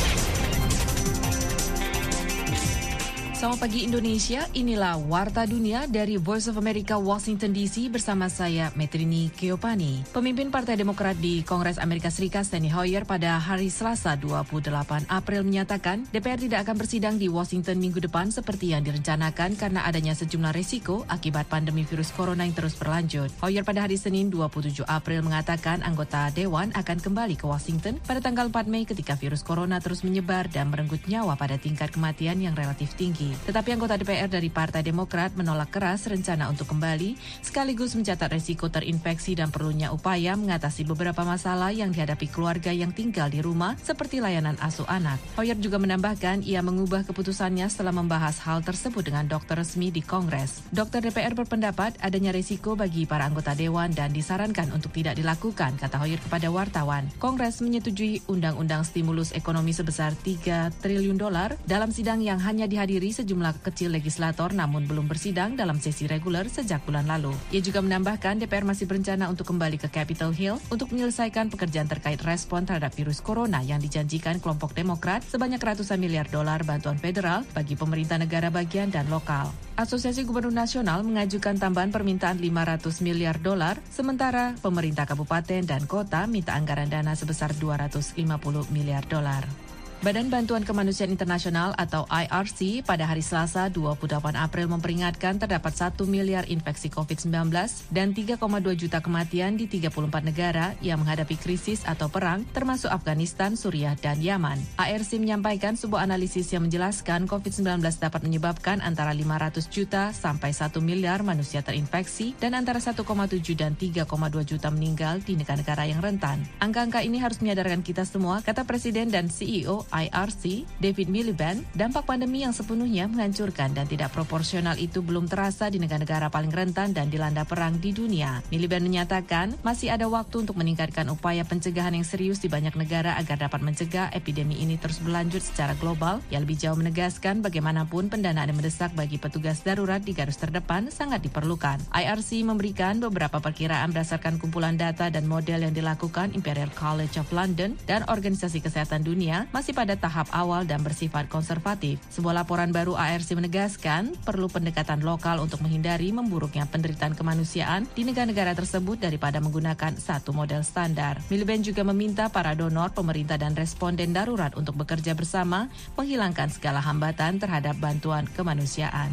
Selamat pagi Indonesia, inilah Warta Dunia dari Voice of America Washington DC bersama saya Metrini Keopani. Pemimpin Partai Demokrat di Kongres Amerika Serikat Steny Hoyer pada hari Selasa 28 April menyatakan DPR tidak akan bersidang di Washington minggu depan seperti yang direncanakan karena adanya sejumlah risiko akibat pandemi virus corona yang terus berlanjut. Hoyer pada hari Senin 27 April mengatakan anggota Dewan akan kembali ke Washington pada tanggal 4 Mei ketika virus corona terus menyebar dan merenggut nyawa pada tingkat kematian yang relatif tinggi. Tetapi anggota DPR dari Partai Demokrat menolak keras rencana untuk kembali, sekaligus mencatat resiko terinfeksi dan perlunya upaya mengatasi beberapa masalah yang dihadapi keluarga yang tinggal di rumah, seperti layanan asuh anak. Hoyer juga menambahkan ia mengubah keputusannya setelah membahas hal tersebut dengan dokter resmi di Kongres. Dokter DPR berpendapat adanya resiko bagi para anggota Dewan dan disarankan untuk tidak dilakukan, kata Hoyer kepada wartawan. Kongres menyetujui undang-undang stimulus ekonomi sebesar $3 triliun dalam sidang yang hanya dihadiri sejumlah kecil legislator namun belum bersidang dalam sesi reguler sejak bulan lalu. Ia juga menambahkan DPR masih berencana untuk kembali ke Capitol Hill untuk menyelesaikan pekerjaan terkait respon terhadap virus corona yang dijanjikan kelompok Demokrat sebanyak ratusan miliar dolar bantuan federal bagi pemerintah negara bagian dan lokal. Asosiasi Gubernur Nasional mengajukan tambahan permintaan $500 miliar, sementara pemerintah kabupaten dan kota minta anggaran dana sebesar $250 miliar. Badan Bantuan Kemanusiaan Internasional atau IRC pada hari Selasa 28 April memperingatkan terdapat 1 miliar infeksi COVID-19 dan 3,2 juta kematian di 34 negara yang menghadapi krisis atau perang termasuk Afghanistan, Suriah, dan Yaman. IRC menyampaikan sebuah analisis yang menjelaskan COVID-19 dapat menyebabkan antara 500 juta sampai 1 miliar manusia terinfeksi dan antara 1,7 dan 3,2 juta meninggal di negara-negara yang rentan. Angka-angka ini harus menyadarkan kita semua, kata Presiden dan CEO IRC, David Miliband, dampak pandemi yang sepenuhnya menghancurkan dan tidak proporsional itu belum terasa di negara-negara paling rentan dan dilanda perang di dunia. Miliband menyatakan masih ada waktu untuk meningkatkan upaya pencegahan yang serius di banyak negara agar dapat mencegah epidemi ini terus berlanjut secara global. Ia lebih jauh menegaskan bagaimanapun pendanaan yang mendesak bagi petugas darurat di garis terdepan sangat diperlukan. IRC memberikan beberapa perkiraan berdasarkan kumpulan data dan model yang dilakukan Imperial College of London dan Organisasi Kesehatan Dunia masih pada tahap awal dan bersifat konservatif. Sebuah laporan baru IRC menegaskan perlu pendekatan lokal untuk menghindari memburuknya penderitaan kemanusiaan di negara-negara tersebut daripada menggunakan satu model standar. Miliband juga meminta para donor, pemerintah dan responden darurat untuk bekerja bersama menghilangkan segala hambatan terhadap bantuan kemanusiaan.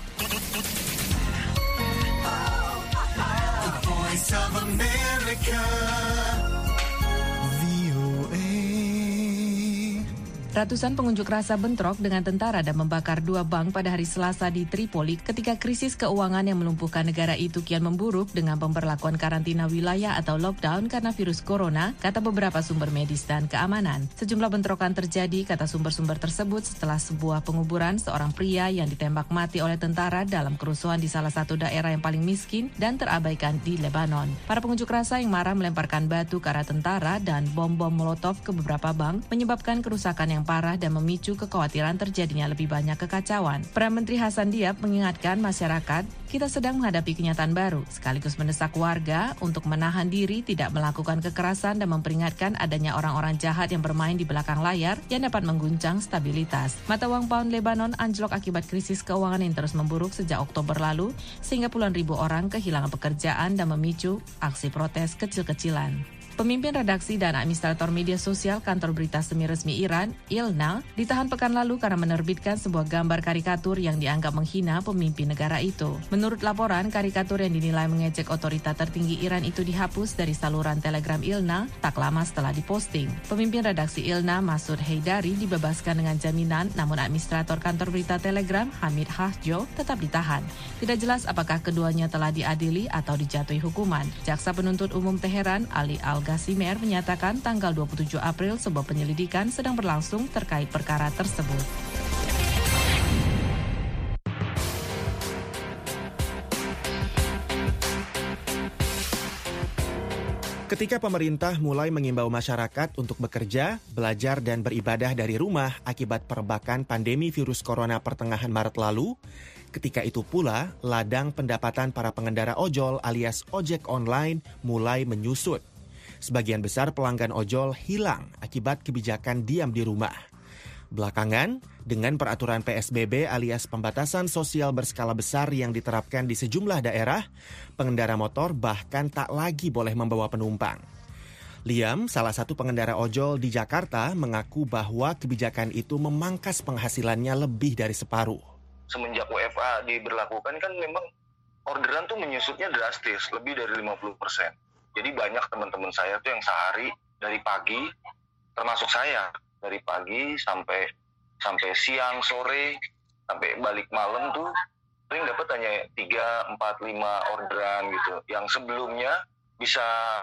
Voice of America. Ratusan pengunjuk rasa bentrok dengan tentara dan membakar 2 bank pada hari Selasa di Tripoli ketika krisis keuangan yang melumpuhkan negara itu kian memburuk dengan pemberlakuan karantina wilayah atau lockdown karena virus corona, kata beberapa sumber medis dan keamanan. Sejumlah bentrokan terjadi, kata sumber-sumber tersebut, setelah sebuah penguburan seorang pria yang ditembak mati oleh tentara dalam kerusuhan di salah satu daerah yang paling miskin dan terabaikan di Lebanon. Para pengunjuk rasa yang marah melemparkan batu ke arah tentara dan bom-bom molotov ke beberapa bank menyebabkan kerusakan yang parah dan memicu kekhawatiran terjadinya lebih banyak kekacauan. Perdana Menteri Hasan Diab mengingatkan masyarakat, kita sedang menghadapi kenyataan baru, sekaligus mendesak warga untuk menahan diri, tidak melakukan kekerasan dan memperingatkan adanya orang-orang jahat yang bermain di belakang layar yang dapat mengguncang stabilitas. Mata uang pound Lebanon anjlok akibat krisis keuangan yang terus memburuk sejak Oktober lalu, sehingga puluhan ribu orang kehilangan pekerjaan dan memicu aksi protes kecil-kecilan. Pemimpin redaksi dan administrator media sosial kantor berita semi-resmi Iran, ILNA, ditahan pekan lalu karena menerbitkan sebuah gambar karikatur yang dianggap menghina pemimpin negara itu. Menurut laporan, karikatur yang dinilai mengejek otorita tertinggi Iran itu dihapus dari saluran Telegram ILNA tak lama setelah diposting. Pemimpin redaksi ILNA, Masud Heidari, dibebaskan dengan jaminan, namun administrator kantor berita Telegram, Hamid Hahjo, tetap ditahan. Tidak jelas apakah keduanya telah diadili atau dijatuhi hukuman. Jaksa penuntut umum Teheran, Ali Al-Ghasimer, menyatakan tanggal 27 April sebuah penyelidikan sedang berlangsung terkait perkara tersebut. Ketika pemerintah mulai mengimbau masyarakat untuk bekerja, belajar, dan beribadah dari rumah akibat perbakan pandemi virus corona pertengahan Maret lalu, ketika itu pula ladang pendapatan para pengendara ojol alias ojek online mulai menyusut. Sebagian besar pelanggan ojol hilang akibat kebijakan diam di rumah. Belakangan, dengan peraturan PSBB alias pembatasan sosial berskala besar yang diterapkan di sejumlah daerah, pengendara motor bahkan tak lagi boleh membawa penumpang. Liam, salah satu pengendara ojol di Jakarta, mengaku bahwa kebijakan itu memangkas penghasilannya lebih dari separuh. Semenjak WFA diberlakukan kan memang orderan tuh menyusutnya drastis, lebih dari 50%. Jadi banyak teman-teman saya tuh yang sehari dari pagi, termasuk saya, dari pagi sampai siang, sore, sampai balik malam tuh sering dapat hanya 3, 4, 5 orderan gitu. Yang sebelumnya bisa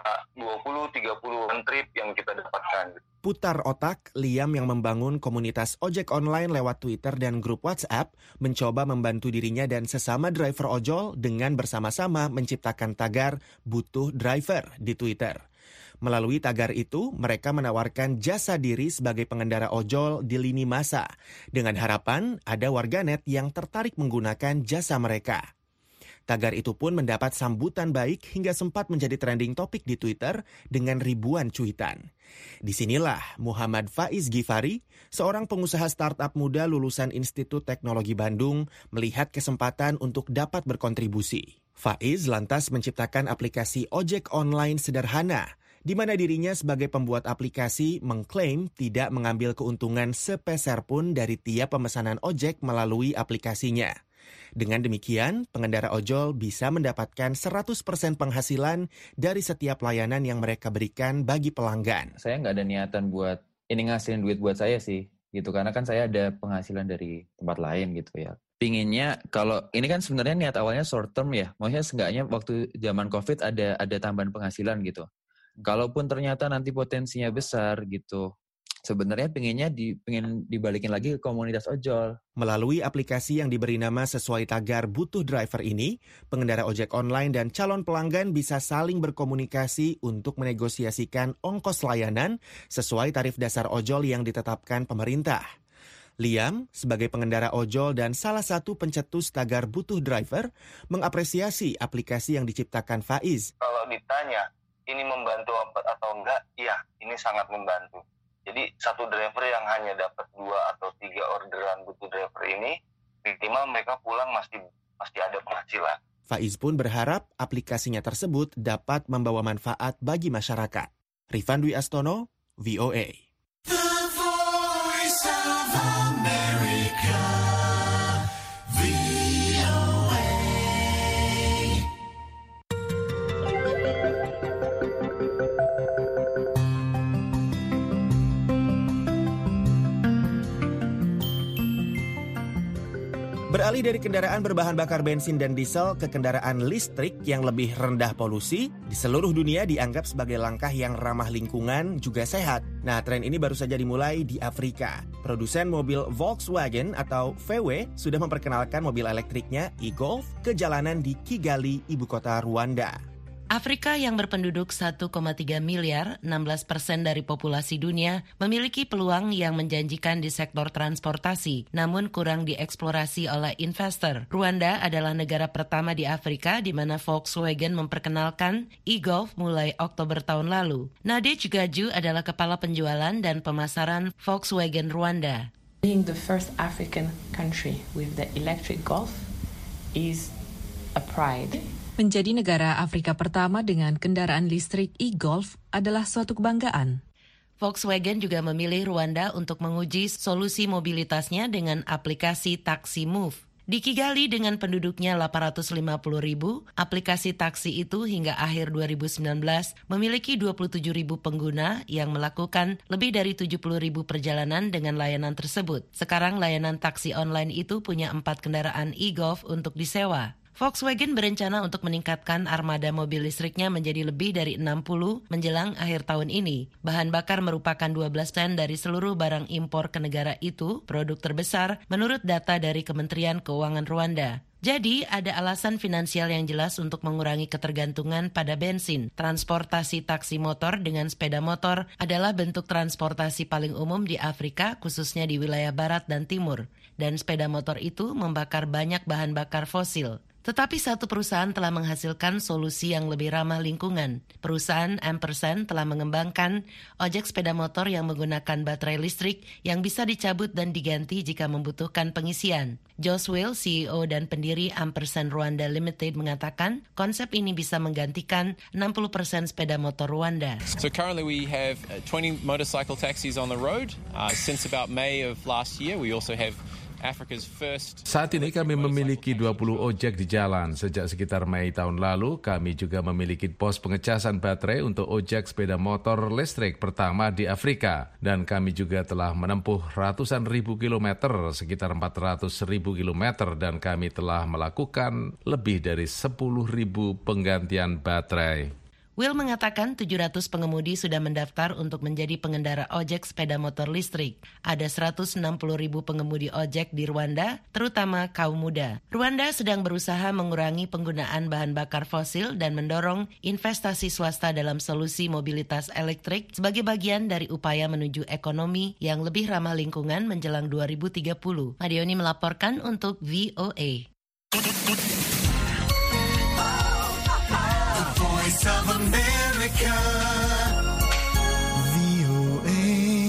20-30 trip yang kita dapatkan. Putar otak, Liam yang membangun komunitas ojek online lewat Twitter dan grup WhatsApp mencoba membantu dirinya dan sesama driver ojol dengan bersama-sama menciptakan tagar butuh driver di Twitter. Melalui tagar itu, mereka menawarkan jasa diri sebagai pengendara ojol di lini masa, dengan harapan ada warganet yang tertarik menggunakan jasa mereka. Tagar itu pun mendapat sambutan baik hingga sempat menjadi trending topik di Twitter dengan ribuan cuitan. Disinilah Muhammad Faiz Gifari, seorang pengusaha startup muda lulusan Institut Teknologi Bandung, melihat kesempatan untuk dapat berkontribusi. Faiz lantas menciptakan aplikasi ojek online sederhana, di mana dirinya sebagai pembuat aplikasi mengklaim tidak mengambil keuntungan sepeser pun dari tiap pemesanan ojek melalui aplikasinya. Dengan demikian, pengendara ojol bisa mendapatkan 100% penghasilan dari setiap layanan yang mereka berikan bagi pelanggan. Saya nggak ada niatan buat ini ngasilin duit buat saya sih, gitu. Karena kan saya ada penghasilan dari tempat lain gitu ya. Pinginnya, kalau ini kan sebenarnya niat awalnya short term ya. Maksudnya seenggaknya waktu zaman COVID ada tambahan penghasilan gitu. Kalaupun ternyata nanti potensinya besar gitu, sebenarnya pengen dibalikin lagi ke komunitas ojol. Melalui aplikasi yang diberi nama sesuai tagar butuh driver ini, pengendara ojek online dan calon pelanggan bisa saling berkomunikasi untuk menegosiasikan ongkos layanan sesuai tarif dasar ojol yang ditetapkan pemerintah. Liam, sebagai pengendara ojol dan salah satu pencetus tagar butuh driver, mengapresiasi aplikasi yang diciptakan Faiz. Kalau ditanya, ini membantu atau enggak? Iya, ini sangat membantu. Jadi satu driver yang hanya dapat 2 atau 3 orderan butuh driver ini, minimal mereka pulang masih ada penghasilan. Faiz pun berharap aplikasinya tersebut dapat membawa manfaat bagi masyarakat. Rifan Dwi Astono, VOA. The Voice of America, VOA. Beralih dari kendaraan berbahan bakar bensin dan diesel ke kendaraan listrik yang lebih rendah polusi, di seluruh dunia dianggap sebagai langkah yang ramah lingkungan juga sehat. Nah, tren ini baru saja dimulai di Afrika. Produsen mobil Volkswagen atau VW sudah memperkenalkan mobil elektriknya e-Golf ke jalanan di Kigali, ibu kota Rwanda. Afrika yang berpenduduk 1,3 miliar, 16% dari populasi dunia, memiliki peluang yang menjanjikan di sektor transportasi, namun kurang dieksplorasi oleh investor. Rwanda adalah negara pertama di Afrika di mana Volkswagen memperkenalkan e-Golf mulai Oktober tahun lalu. Nadej Gaju adalah kepala penjualan dan pemasaran Volkswagen Rwanda. Being the first African country with the electric Golf is a pride. Menjadi negara Afrika pertama dengan kendaraan listrik e-Golf adalah suatu kebanggaan. Volkswagen juga memilih Rwanda untuk menguji solusi mobilitasnya dengan aplikasi Taxi Move. Di Kigali dengan penduduknya 850.000, aplikasi taksi itu hingga akhir 2019 memiliki 27.000 pengguna yang melakukan lebih dari 70.000 perjalanan dengan layanan tersebut. Sekarang layanan taksi online itu punya 4 kendaraan e-Golf untuk disewa. Volkswagen berencana untuk meningkatkan armada mobil listriknya menjadi lebih dari 60 menjelang akhir tahun ini. Bahan bakar merupakan 12% dari seluruh barang impor ke negara itu, produk terbesar menurut data dari Kementerian Keuangan Rwanda. Jadi, ada alasan finansial yang jelas untuk mengurangi ketergantungan pada bensin. Transportasi taksi motor dengan sepeda motor adalah bentuk transportasi paling umum di Afrika, khususnya di wilayah barat dan timur. Dan sepeda motor itu membakar banyak bahan bakar fosil. Tetapi satu perusahaan telah menghasilkan solusi yang lebih ramah lingkungan. Perusahaan Ampersand telah mengembangkan ojek sepeda motor yang menggunakan baterai listrik yang bisa dicabut dan diganti jika membutuhkan pengisian. Josh Will, CEO dan pendiri Ampersand Rwanda Limited mengatakan konsep ini bisa menggantikan 60% sepeda motor Rwanda. So currently we have 20 motorcycle taxis on the road. Since about May of last year, we also have Saat ini kami memiliki 20 ojek di jalan. Sejak sekitar Mei tahun lalu, kami juga memiliki pos pengecasan baterai untuk ojek sepeda motor listrik pertama di Afrika. Dan kami juga telah menempuh ratusan ribu kilometer, sekitar 400.000 kilometer, dan kami telah melakukan lebih dari 10.000 penggantian baterai. Will mengatakan 700 pengemudi sudah mendaftar untuk menjadi pengendara ojek sepeda motor listrik. Ada 160.000 pengemudi ojek di Rwanda, terutama kaum muda. Rwanda sedang berusaha mengurangi penggunaan bahan bakar fosil dan mendorong investasi swasta dalam solusi mobilitas elektrik sebagai bagian dari upaya menuju ekonomi yang lebih ramah lingkungan menjelang 2030. Madioni melaporkan untuk VOA. Voice of America, VOA.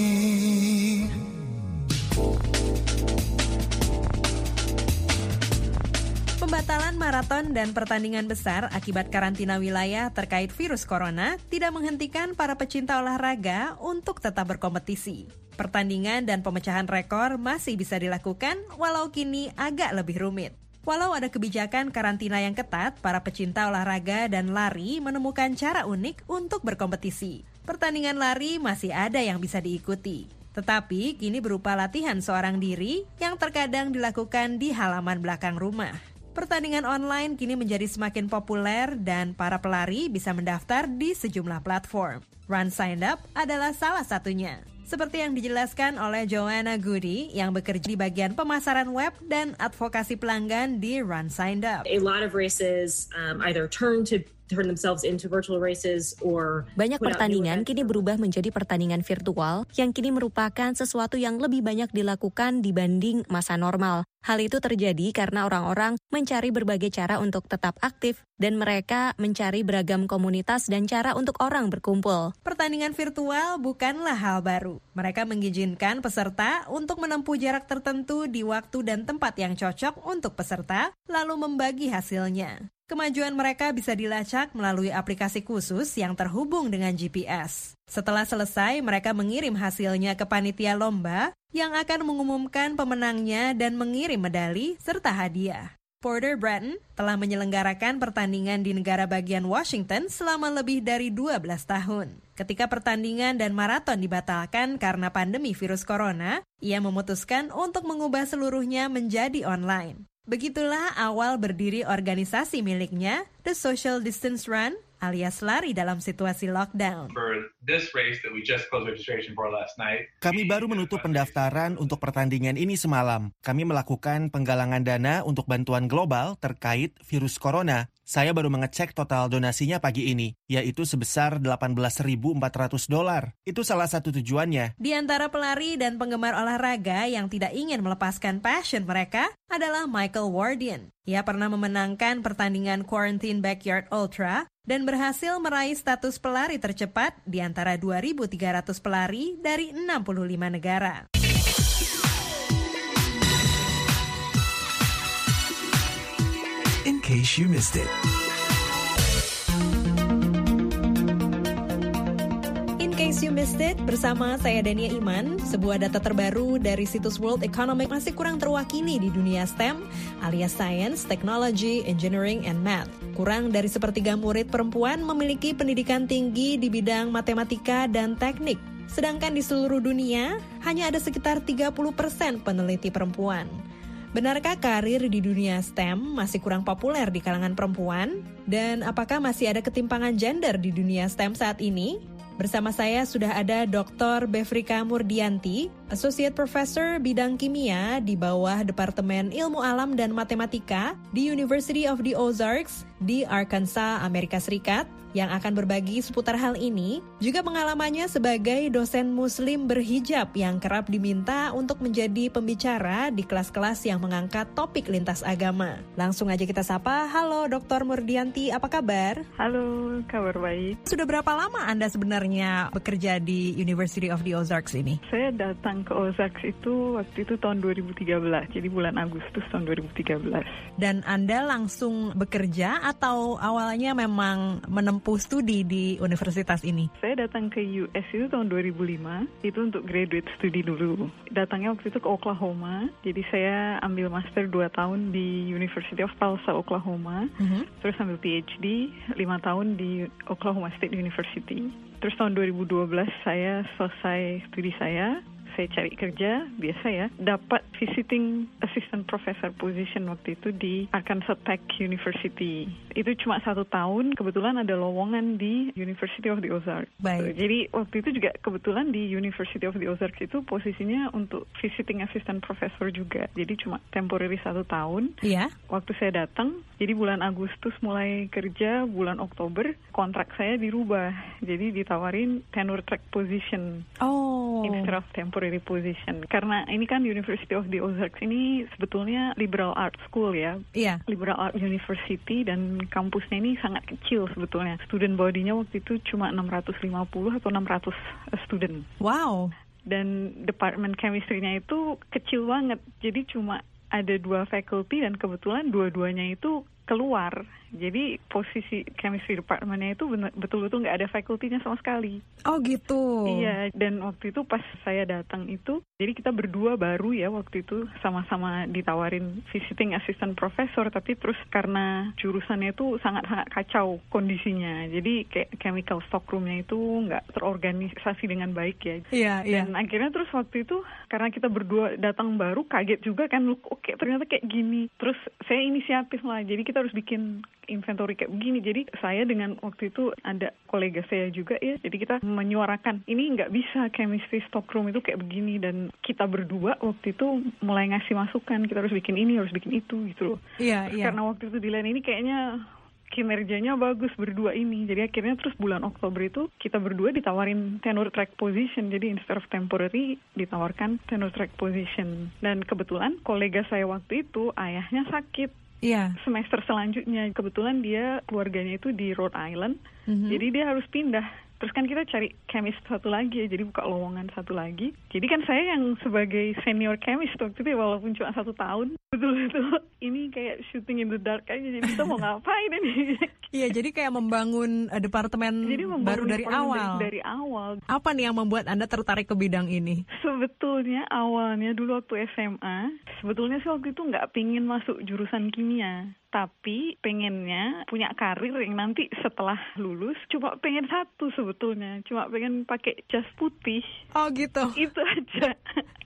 Pembatalan maraton dan pertandingan besar akibat karantina wilayah terkait virus corona tidak menghentikan para pecinta olahraga untuk tetap berkompetisi. Pertandingan dan pemecahan rekor masih bisa dilakukan walau kini agak lebih rumit. Walau ada kebijakan karantina yang ketat, para pecinta olahraga dan lari menemukan cara unik untuk berkompetisi. Pertandingan lari masih ada yang bisa diikuti. Tetapi kini berupa latihan seorang diri yang terkadang dilakukan di halaman belakang rumah. Pertandingan online kini menjadi semakin populer dan para pelari bisa mendaftar di sejumlah platform. Run Signed Up adalah salah satunya. Seperti yang dijelaskan oleh Joanna Goody yang bekerja di bagian pemasaran web dan advokasi pelanggan di Run Signed Up. A lot of races either turn themselves into virtual races or banyak pertandingan kini berubah menjadi pertandingan virtual yang kini merupakan sesuatu yang lebih banyak dilakukan dibanding masa normal. Hal itu terjadi karena orang-orang mencari berbagai cara untuk tetap aktif dan mereka mencari beragam komunitas dan cara untuk orang berkumpul. Pertandingan virtual bukanlah hal baru. Mereka mengizinkan peserta untuk menempuh jarak tertentu di waktu dan tempat yang cocok untuk peserta, lalu membagi hasilnya. Kemajuan mereka bisa dilacak melalui aplikasi khusus yang terhubung dengan GPS. Setelah selesai, mereka mengirim hasilnya ke panitia lomba yang akan mengumumkan pemenangnya dan mengirim medali serta hadiah. Porter Bratton telah menyelenggarakan pertandingan di negara bagian Washington selama lebih dari 12 tahun. Ketika pertandingan dan maraton dibatalkan karena pandemi virus corona, ia memutuskan untuk mengubah seluruhnya menjadi online. Begitulah awal berdiri organisasi miliknya, The Social Distance Run, alias lari dalam situasi lockdown. Kami baru menutup pendaftaran untuk pertandingan ini semalam. Kami melakukan penggalangan dana untuk bantuan global terkait virus corona. Saya baru mengecek total donasinya pagi ini, yaitu sebesar $18.400. Itu salah satu tujuannya. Di antara pelari dan penggemar olahraga yang tidak ingin melepaskan passion mereka adalah Michael Wardian. Ia pernah memenangkan pertandingan Quarantine Backyard Ultra dan berhasil meraih status pelari tercepat di antara 2.300 pelari dari 65 negara. In case you missed it. In case you missed it, bersama saya Dania Iman, sebuah data terbaru dari situs World Economic masih kurang terwakili di dunia STEM, alias Science, Technology, Engineering, and Math. Kurang dari sepertiga murid perempuan memiliki pendidikan tinggi di bidang matematika dan teknik. Sedangkan di seluruh dunia, hanya ada sekitar 30% peneliti perempuan. Benarkah karir di dunia STEM masih kurang populer di kalangan perempuan? Dan apakah masih ada ketimpangan gender di dunia STEM saat ini? Bersama saya sudah ada Dr. Befrika Murdianti, Associate Professor bidang kimia di bawah Departemen Ilmu Alam dan Matematika di University of the Ozarks di Arkansas, Amerika Serikat, yang akan berbagi seputar hal ini, juga pengalamannya sebagai dosen muslim berhijab yang kerap diminta untuk menjadi pembicara di kelas-kelas yang mengangkat topik lintas agama. Langsung aja kita sapa, halo Dr. Murdianti, apa kabar? Halo, kabar baik. Sudah berapa lama Anda sebenarnya bekerja di University of the Ozarks ini? Saya datang ke Ozarks itu waktu itu tahun 2013, jadi bulan Agustus tahun 2013. Dan Anda langsung bekerja atau awalnya memang menempuh studi di universitas ini? Saya datang ke US itu tahun 2005, itu untuk graduate studi dulu. Datangnya waktu itu ke Oklahoma, jadi saya ambil master 2 tahun di University of Tulsa, Oklahoma. Terus ambil PhD 5 tahun di Oklahoma State University. Terus tahun 2012 saya selesai studi saya cari kerja, biasa ya, dapat visiting assistant professor position waktu itu di Arkansas Tech University. Itu cuma 1 tahun, kebetulan ada lowongan di University of the Ozarks. Baik. Jadi waktu itu juga kebetulan di University of the Ozarks itu posisinya untuk visiting assistant professor juga. Jadi cuma temporary 1 tahun. Iya. Waktu saya datang, jadi bulan Agustus mulai kerja, bulan Oktober kontrak saya dirubah. Jadi ditawarin tenure track position. Oh. Instead of temporary position. Karena ini kan University of the Ozarks ini sebetulnya liberal art school ya. Iya. Liberal art university dan kampusnya ini sangat kecil sebetulnya. Student body-nya waktu itu cuma 650 atau 600 student. Wow. Dan department chemistry-nya itu kecil banget. Jadi cuma ada 2 faculty dan kebetulan dua-duanya itu keluar. Jadi posisi chemistry department-nya itu betul-betul nggak ada faculty-nya sama sekali. Oh gitu. Iya, dan waktu itu pas saya datang itu, jadi kita berdua baru ya waktu itu sama-sama ditawarin visiting assistant professor, tapi terus karena jurusannya itu sangat-sangat kacau kondisinya. Jadi kayak chemical stockroom-nya itu nggak terorganisasi dengan baik ya. Iya, iya. Dan akhirnya terus waktu itu karena kita berdua datang baru, kaget juga kan, oke ternyata kayak gini. Terus saya inisiatif lah, jadi kita harus bikin inventory kayak begini. Jadi saya dengan waktu itu ada kolega saya juga ya, jadi kita menyuarakan ini nggak bisa chemistry stockroom itu kayak begini, dan kita berdua waktu itu mulai ngasih masukan, kita harus bikin ini, harus bikin itu gitu loh. Iya, iya. Karena waktu itu di lain ini kayaknya kinerjanya bagus berdua ini. Jadi akhirnya terus bulan Oktober itu kita berdua ditawarin tenure track position. Jadi instead of temporary ditawarkan tenure track position. Dan kebetulan kolega saya waktu itu ayahnya sakit. Iya. Semester selanjutnya kebetulan dia keluarganya itu di Rhode Island. Jadi dia harus pindah. Terus kan kita cari chemist satu lagi ya, jadi buka lowongan satu lagi. Jadi kan saya yang sebagai senior chemist waktu itu ya, walaupun cuma 1 tahun, betul-betul ini kayak shooting in the dark aja. Jadi kita mau ngapain ini? Iya, jadi kayak membangun departemen baru dari awal. Dari awal. Apa nih yang membuat Anda tertarik ke bidang ini? Sebetulnya awalnya dulu waktu SMA, sebetulnya sih waktu itu nggak pingin masuk jurusan kimia. Tapi pengennya punya karir yang nanti setelah lulus cuma pengen satu sebetulnya. Cuma pengen pakai jas putih. Oh gitu? Itu aja.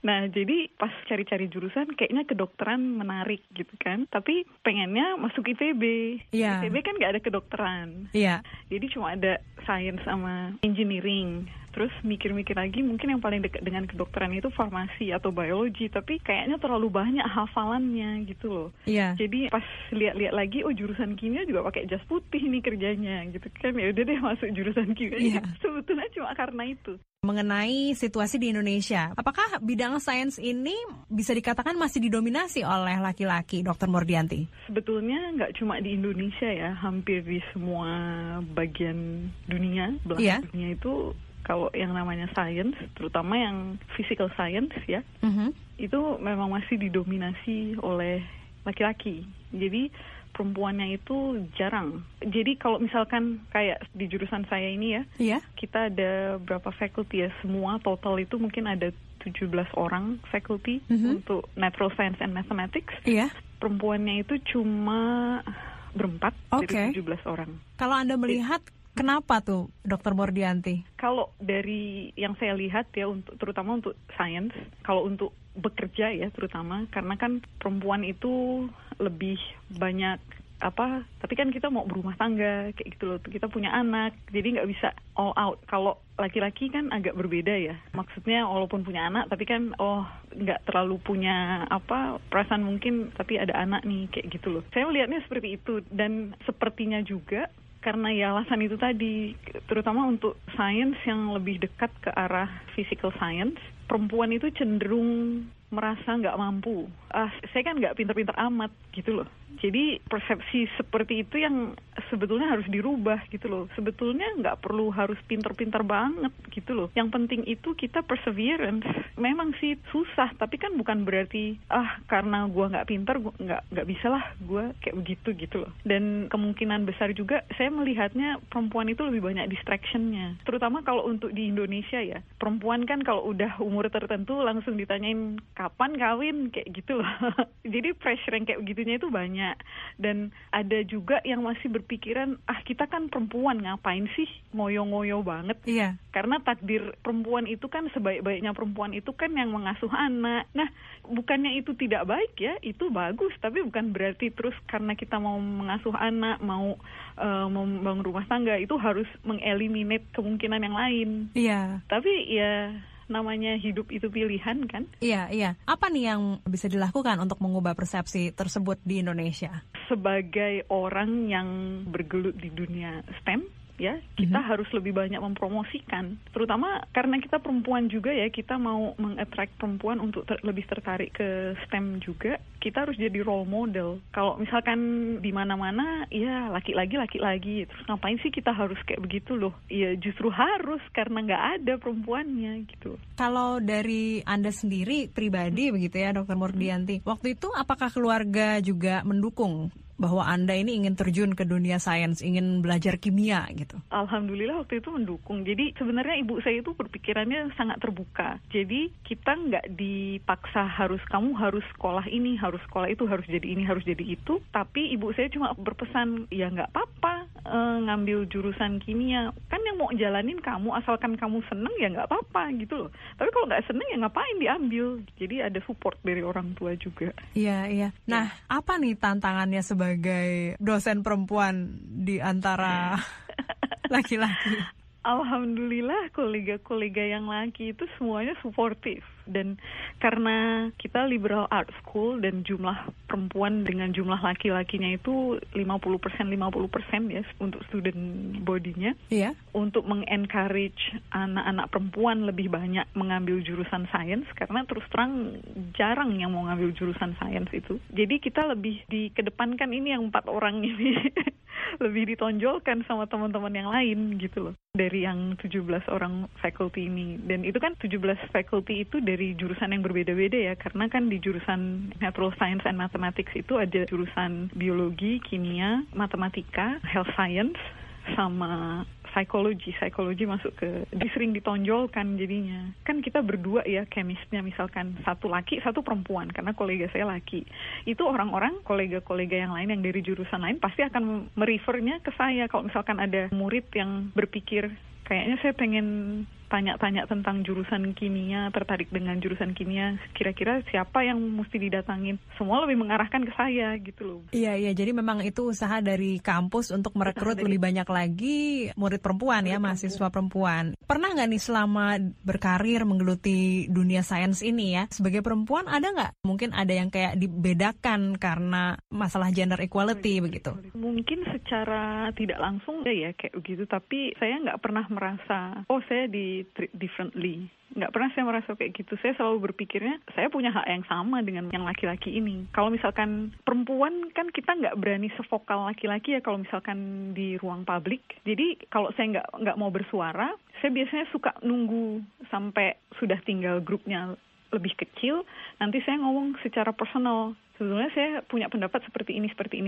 Nah, jadi pas cari-cari jurusan kayaknya kedokteran menarik gitu kan. Tapi pengennya masuk ITB. Yeah. ITB kan nggak ada kedokteran. Iya. Jadi cuma ada science sama engineering. Terus mikir-mikir lagi mungkin yang paling dekat dengan kedokteran itu farmasi atau biologi. Tapi kayaknya terlalu banyak hafalannya gitu loh. Iya. Jadi pas lihat-lihat lagi, oh jurusan kimia juga pakai jas putih nih kerjanya gitu kan. Ya udah deh masuk jurusan kimia. Iya. Sebetulnya cuma karena itu. Mengenai situasi di Indonesia, apakah bidang sains ini bisa dikatakan masih didominasi oleh laki-laki, Dr. Mordianti? Sebetulnya nggak cuma di Indonesia ya, hampir di semua bagian dunia, belahan dunia itu kalau yang namanya sains, terutama yang physical science ya, itu memang masih didominasi oleh laki-laki. Jadi perempuannya itu jarang. Jadi kalau misalkan kayak di jurusan saya ini ya, kita ada berapa faculty ya, semua total itu mungkin ada 17 orang faculty untuk natural science and mathematics. Perempuannya itu cuma berempat dari 17 orang. Kalau Anda melihat, kenapa tuh Dr. Mordianti? Kalau dari yang saya lihat ya, terutama untuk science, kalau untuk bekerja ya terutama, karena kan perempuan itu lebih banyak tapi kan kita mau berumah tangga kayak gitu loh, kita punya anak, jadi nggak bisa all out. Kalau laki-laki kan agak berbeda ya, maksudnya walaupun punya anak tapi kan nggak terlalu punya perasaan mungkin, tapi ada anak nih kayak gitu loh. Saya melihatnya seperti itu, dan sepertinya juga karena ya alasan itu tadi, terutama untuk sains yang lebih dekat ke arah physical science, perempuan itu cenderung merasa nggak mampu. Saya kan nggak pintar-pintar amat gitu loh. Jadi persepsi seperti itu yang sebetulnya harus dirubah gitu loh. Sebetulnya nggak perlu harus pintar-pintar banget gitu loh. Yang penting itu kita perseverance. Memang sih susah, tapi kan bukan berarti karena gue nggak pintar, gue nggak bisa lah gue kayak begitu gitu loh. Dan kemungkinan besar juga saya melihatnya perempuan itu lebih banyak distraction-nya. Terutama kalau untuk di Indonesia ya. Perempuan kan kalau udah umur tertentu langsung ditanyain kapan kawin kayak gitu loh. Jadi pressure yang kayak begitunya itu banyak. Dan ada juga yang masih berpikiran, kita kan perempuan, ngapain sih ngoyo-ngoyo banget. Karena takdir perempuan itu kan, sebaik-baiknya perempuan itu kan yang mengasuh anak. Nah, bukannya itu tidak baik ya, itu bagus. Tapi bukan berarti terus karena kita mau mengasuh anak, mau membangun rumah tangga, itu harus mengeliminate kemungkinan yang lain. Tapi ya namanya hidup itu pilihan kan? Iya. Apa nih yang bisa dilakukan untuk mengubah persepsi tersebut di Indonesia? Sebagai orang yang bergelut di dunia STEM, ya, kita harus lebih banyak mempromosikan. Terutama karena kita perempuan juga ya, kita mau meng-attract perempuan untuk lebih tertarik ke STEM juga. Kita harus jadi role model. Kalau misalkan di mana-mana, ya laki-laki, terus ngapain sih kita harus kayak begitu loh? Ya justru harus, karena nggak ada perempuannya gitu. Kalau dari Anda sendiri pribadi begitu ya, Dr. Mordianti, waktu itu apakah keluarga juga mendukung bahwa Anda ini ingin terjun ke dunia sains, ingin belajar kimia gitu? Alhamdulillah waktu itu mendukung. Jadi sebenarnya ibu saya itu berpikirannya sangat terbuka. Jadi kita nggak dipaksa kamu harus sekolah ini, harus sekolah itu, harus jadi ini, harus jadi itu. Tapi ibu saya cuma berpesan, ya nggak apa-apa ngambil jurusan kimia. Kan yang mau jalanin kamu, asalkan kamu seneng ya nggak apa-apa gitu loh. Tapi kalau nggak seneng ya ngapain diambil. Jadi ada support dari orang tua juga. Iya. Nah, apa nih tantangannya sebagai dosen perempuan di antara laki-laki? Alhamdulillah kolega-kolega yang laki itu semuanya suportif. Dan karena kita liberal art school dan jumlah perempuan dengan jumlah laki-lakinya itu 50% ya untuk student body-nya. Untuk meng-encourage anak-anak perempuan lebih banyak mengambil jurusan sains, karena terus terang jarang yang mau ngambil jurusan sains itu. Jadi kita lebih dikedepankan, ini yang 4 orang ini lebih ditonjolkan sama teman-teman yang lain gitu loh, dari yang 17 orang faculty ini. Dan itu kan 17 faculty itu dari jurusan yang berbeda-beda ya, karena kan di jurusan natural science and mathematics itu ada jurusan biologi, kimia, matematika, health science, sama psikologi masuk ke, sering ditonjolkan jadinya. Kan kita berdua ya chemisnya, misalkan 1 laki 1 perempuan, karena kolega saya laki. Itu orang-orang kolega-kolega yang lain yang dari jurusan lain pasti akan merefernya ke saya. Kalau misalkan ada murid yang berpikir kayaknya saya pengen tanya-tanya tentang jurusan kimia, tertarik dengan jurusan kimia, kira-kira siapa yang mesti didatangin. Semua lebih mengarahkan ke saya gitu loh. Iya, jadi memang itu usaha dari kampus untuk merekrut lebih banyak lagi murid perempuan ya, mahasiswa perempuan. Pernah nggak nih selama berkarir menggeluti dunia sains ini ya, sebagai perempuan ada nggak? Mungkin ada yang kayak dibedakan karena masalah gender equality begitu? Mungkin secara tidak langsung ya kayak begitu, tapi saya nggak pernah merasa, oh saya di-treat differently. Nggak pernah saya merasa kayak gitu. Saya selalu berpikirnya, saya punya hak yang sama dengan yang laki-laki ini. Kalau misalkan perempuan, kan kita nggak berani sevokal laki-laki ya kalau misalkan di ruang publik. Jadi kalau saya nggak mau bersuara, saya biasanya suka nunggu sampai sudah tinggal grupnya lebih kecil, nanti saya ngomong secara personal. Sebetulnya saya punya pendapat seperti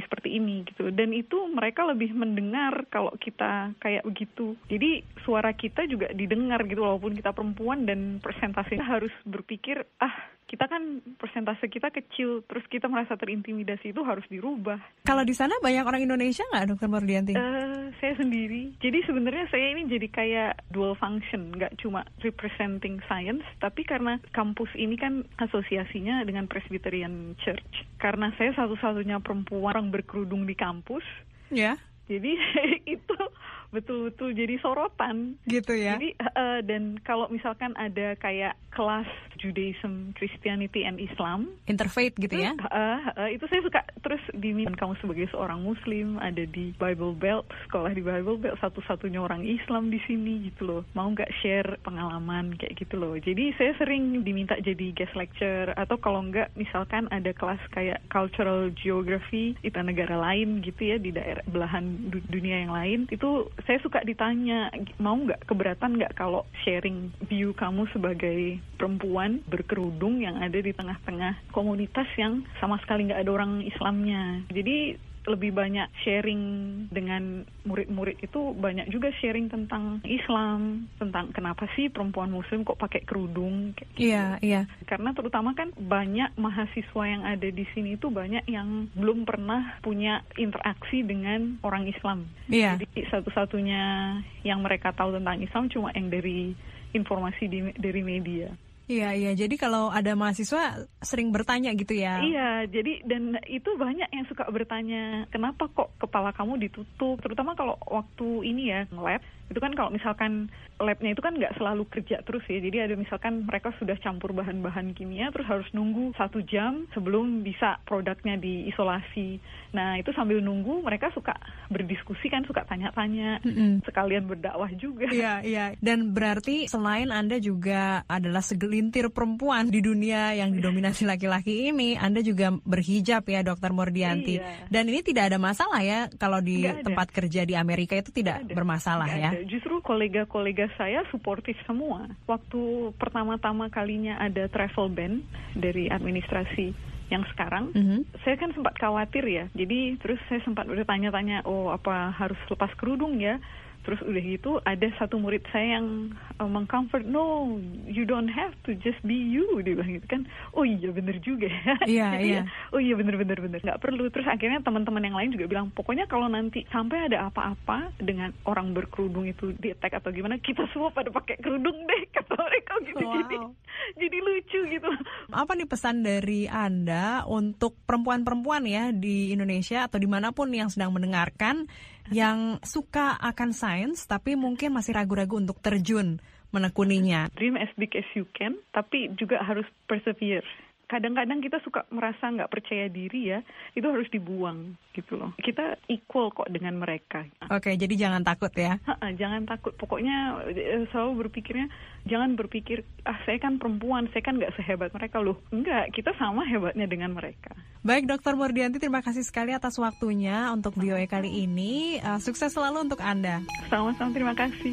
ini gitu. Dan itu mereka lebih mendengar kalau kita kayak begitu. Jadi suara kita juga didengar gitu, walaupun kita perempuan dan persentasenya harus berpikir, kita kan persentase kita kecil, terus kita merasa terintimidasi, itu harus dirubah. Kalau di sana banyak orang Indonesia nggak, Dr. Mordianti? Saya sendiri. Jadi sebenarnya saya ini jadi kayak dual function, nggak cuma representing science, tapi karena kampus ini kan asosiasinya dengan Presbyterian Church. Karena saya satu-satunya perempuan yang berkerudung di kampus. Ya. Jadi itu betul-betul jadi sorotan. Gitu ya. Jadi dan kalau misalkan ada kayak kelas Judaism, Christianity and Islam, interfaith gitu ya. Itu saya suka terus diminta, kamu sebagai seorang Muslim ada di Bible Belt, sekolah di Bible Belt, satu-satunya orang Islam di sini gitu loh. Mau nggak share pengalaman kayak gitu loh. Jadi saya sering diminta jadi guest lecture, atau kalau nggak misalkan ada kelas kayak cultural geography di negara lain gitu ya, di daerah belahan dunia yang lain, itu saya suka ditanya, mau nggak, keberatan nggak kalau sharing view kamu sebagai perempuan berkerudung yang ada di tengah-tengah komunitas yang sama sekali nggak ada orang Islamnya. Jadi lebih banyak sharing dengan murid-murid, itu banyak juga sharing tentang Islam, tentang kenapa sih perempuan Muslim kok pakai kerudung. Iya. Karena terutama kan banyak mahasiswa yang ada di sini itu banyak yang belum pernah punya interaksi dengan orang Islam. Iya. Jadi satu-satunya yang mereka tahu tentang Islam cuma yang dari informasi dari media. Iya. Jadi kalau ada mahasiswa sering bertanya gitu ya. Iya, jadi dan itu banyak yang suka bertanya, kenapa kok kepala kamu ditutup? Terutama kalau waktu ini ya, lab. Itu kan kalau misalkan labnya itu kan nggak selalu kerja terus ya. Jadi ada misalkan mereka sudah campur bahan-bahan kimia, terus harus nunggu 1 jam sebelum bisa produknya diisolasi. Nah itu sambil nunggu mereka suka berdiskusi kan, suka tanya-tanya, sekalian berdakwah juga. Iya. Dan berarti selain Anda juga adalah segelintir perempuan di dunia yang didominasi laki-laki ini, Anda juga berhijab ya, Dr. Mordianti. Iya. Dan ini tidak ada masalah ya kalau di tempat kerja di Amerika itu tidak bermasalah ya. Justru kolega-kolega saya suportif semua. Waktu pertama-tama kalinya ada travel ban dari administrasi yang sekarang, saya kan sempat khawatir ya. Jadi terus saya sempat bertanya-tanya, apa harus lepas kerudung ya? Terus udah gitu ada satu murid saya yang mengcomfort, no, you don't have to, just be you, dia bilang gitu kan. Oh iya bener juga ya. Iya. Oh iya bener, nggak perlu. Terus akhirnya teman-teman yang lain juga bilang, pokoknya kalau nanti sampai ada apa-apa dengan orang berkerudung itu di attack atau gimana, kita semua pada pakai kerudung deh, kata mereka gitu. Wow. Jadi lucu gitu. Apa nih pesan dari Anda untuk perempuan-perempuan ya di Indonesia atau dimanapun yang sedang mendengarkan, yang suka akan sains tapi mungkin masih ragu-ragu untuk terjun menekuninya? Dream as big as you can, tapi juga harus persevere. Kadang-kadang kita suka merasa nggak percaya diri ya, itu harus dibuang gitu loh. Kita equal kok dengan mereka. Oke, jadi jangan takut ya. Jangan takut. Pokoknya selalu berpikirnya, jangan berpikir, saya kan perempuan, saya kan nggak sehebat mereka loh. Enggak, kita sama hebatnya dengan mereka. Baik, Dr. Mordianti, terima kasih sekali atas waktunya untuk VOA kali ini. Sukses selalu untuk Anda. Sama-sama, terima kasih.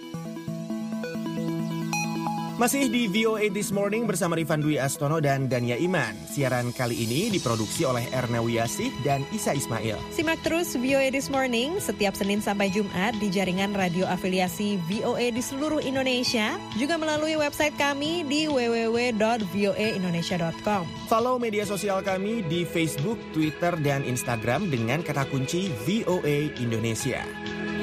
Masih di VOA This Morning bersama Rifan Dwi Astono dan Dania Iman. Siaran kali ini diproduksi oleh Erna Wiyasih dan Isa Ismail. Simak terus VOA This Morning setiap Senin sampai Jumat di jaringan radio afiliasi VOA di seluruh Indonesia. Juga melalui website kami di www.voaindonesia.com. Follow media sosial kami di Facebook, Twitter, dan Instagram dengan kata kunci VOA Indonesia.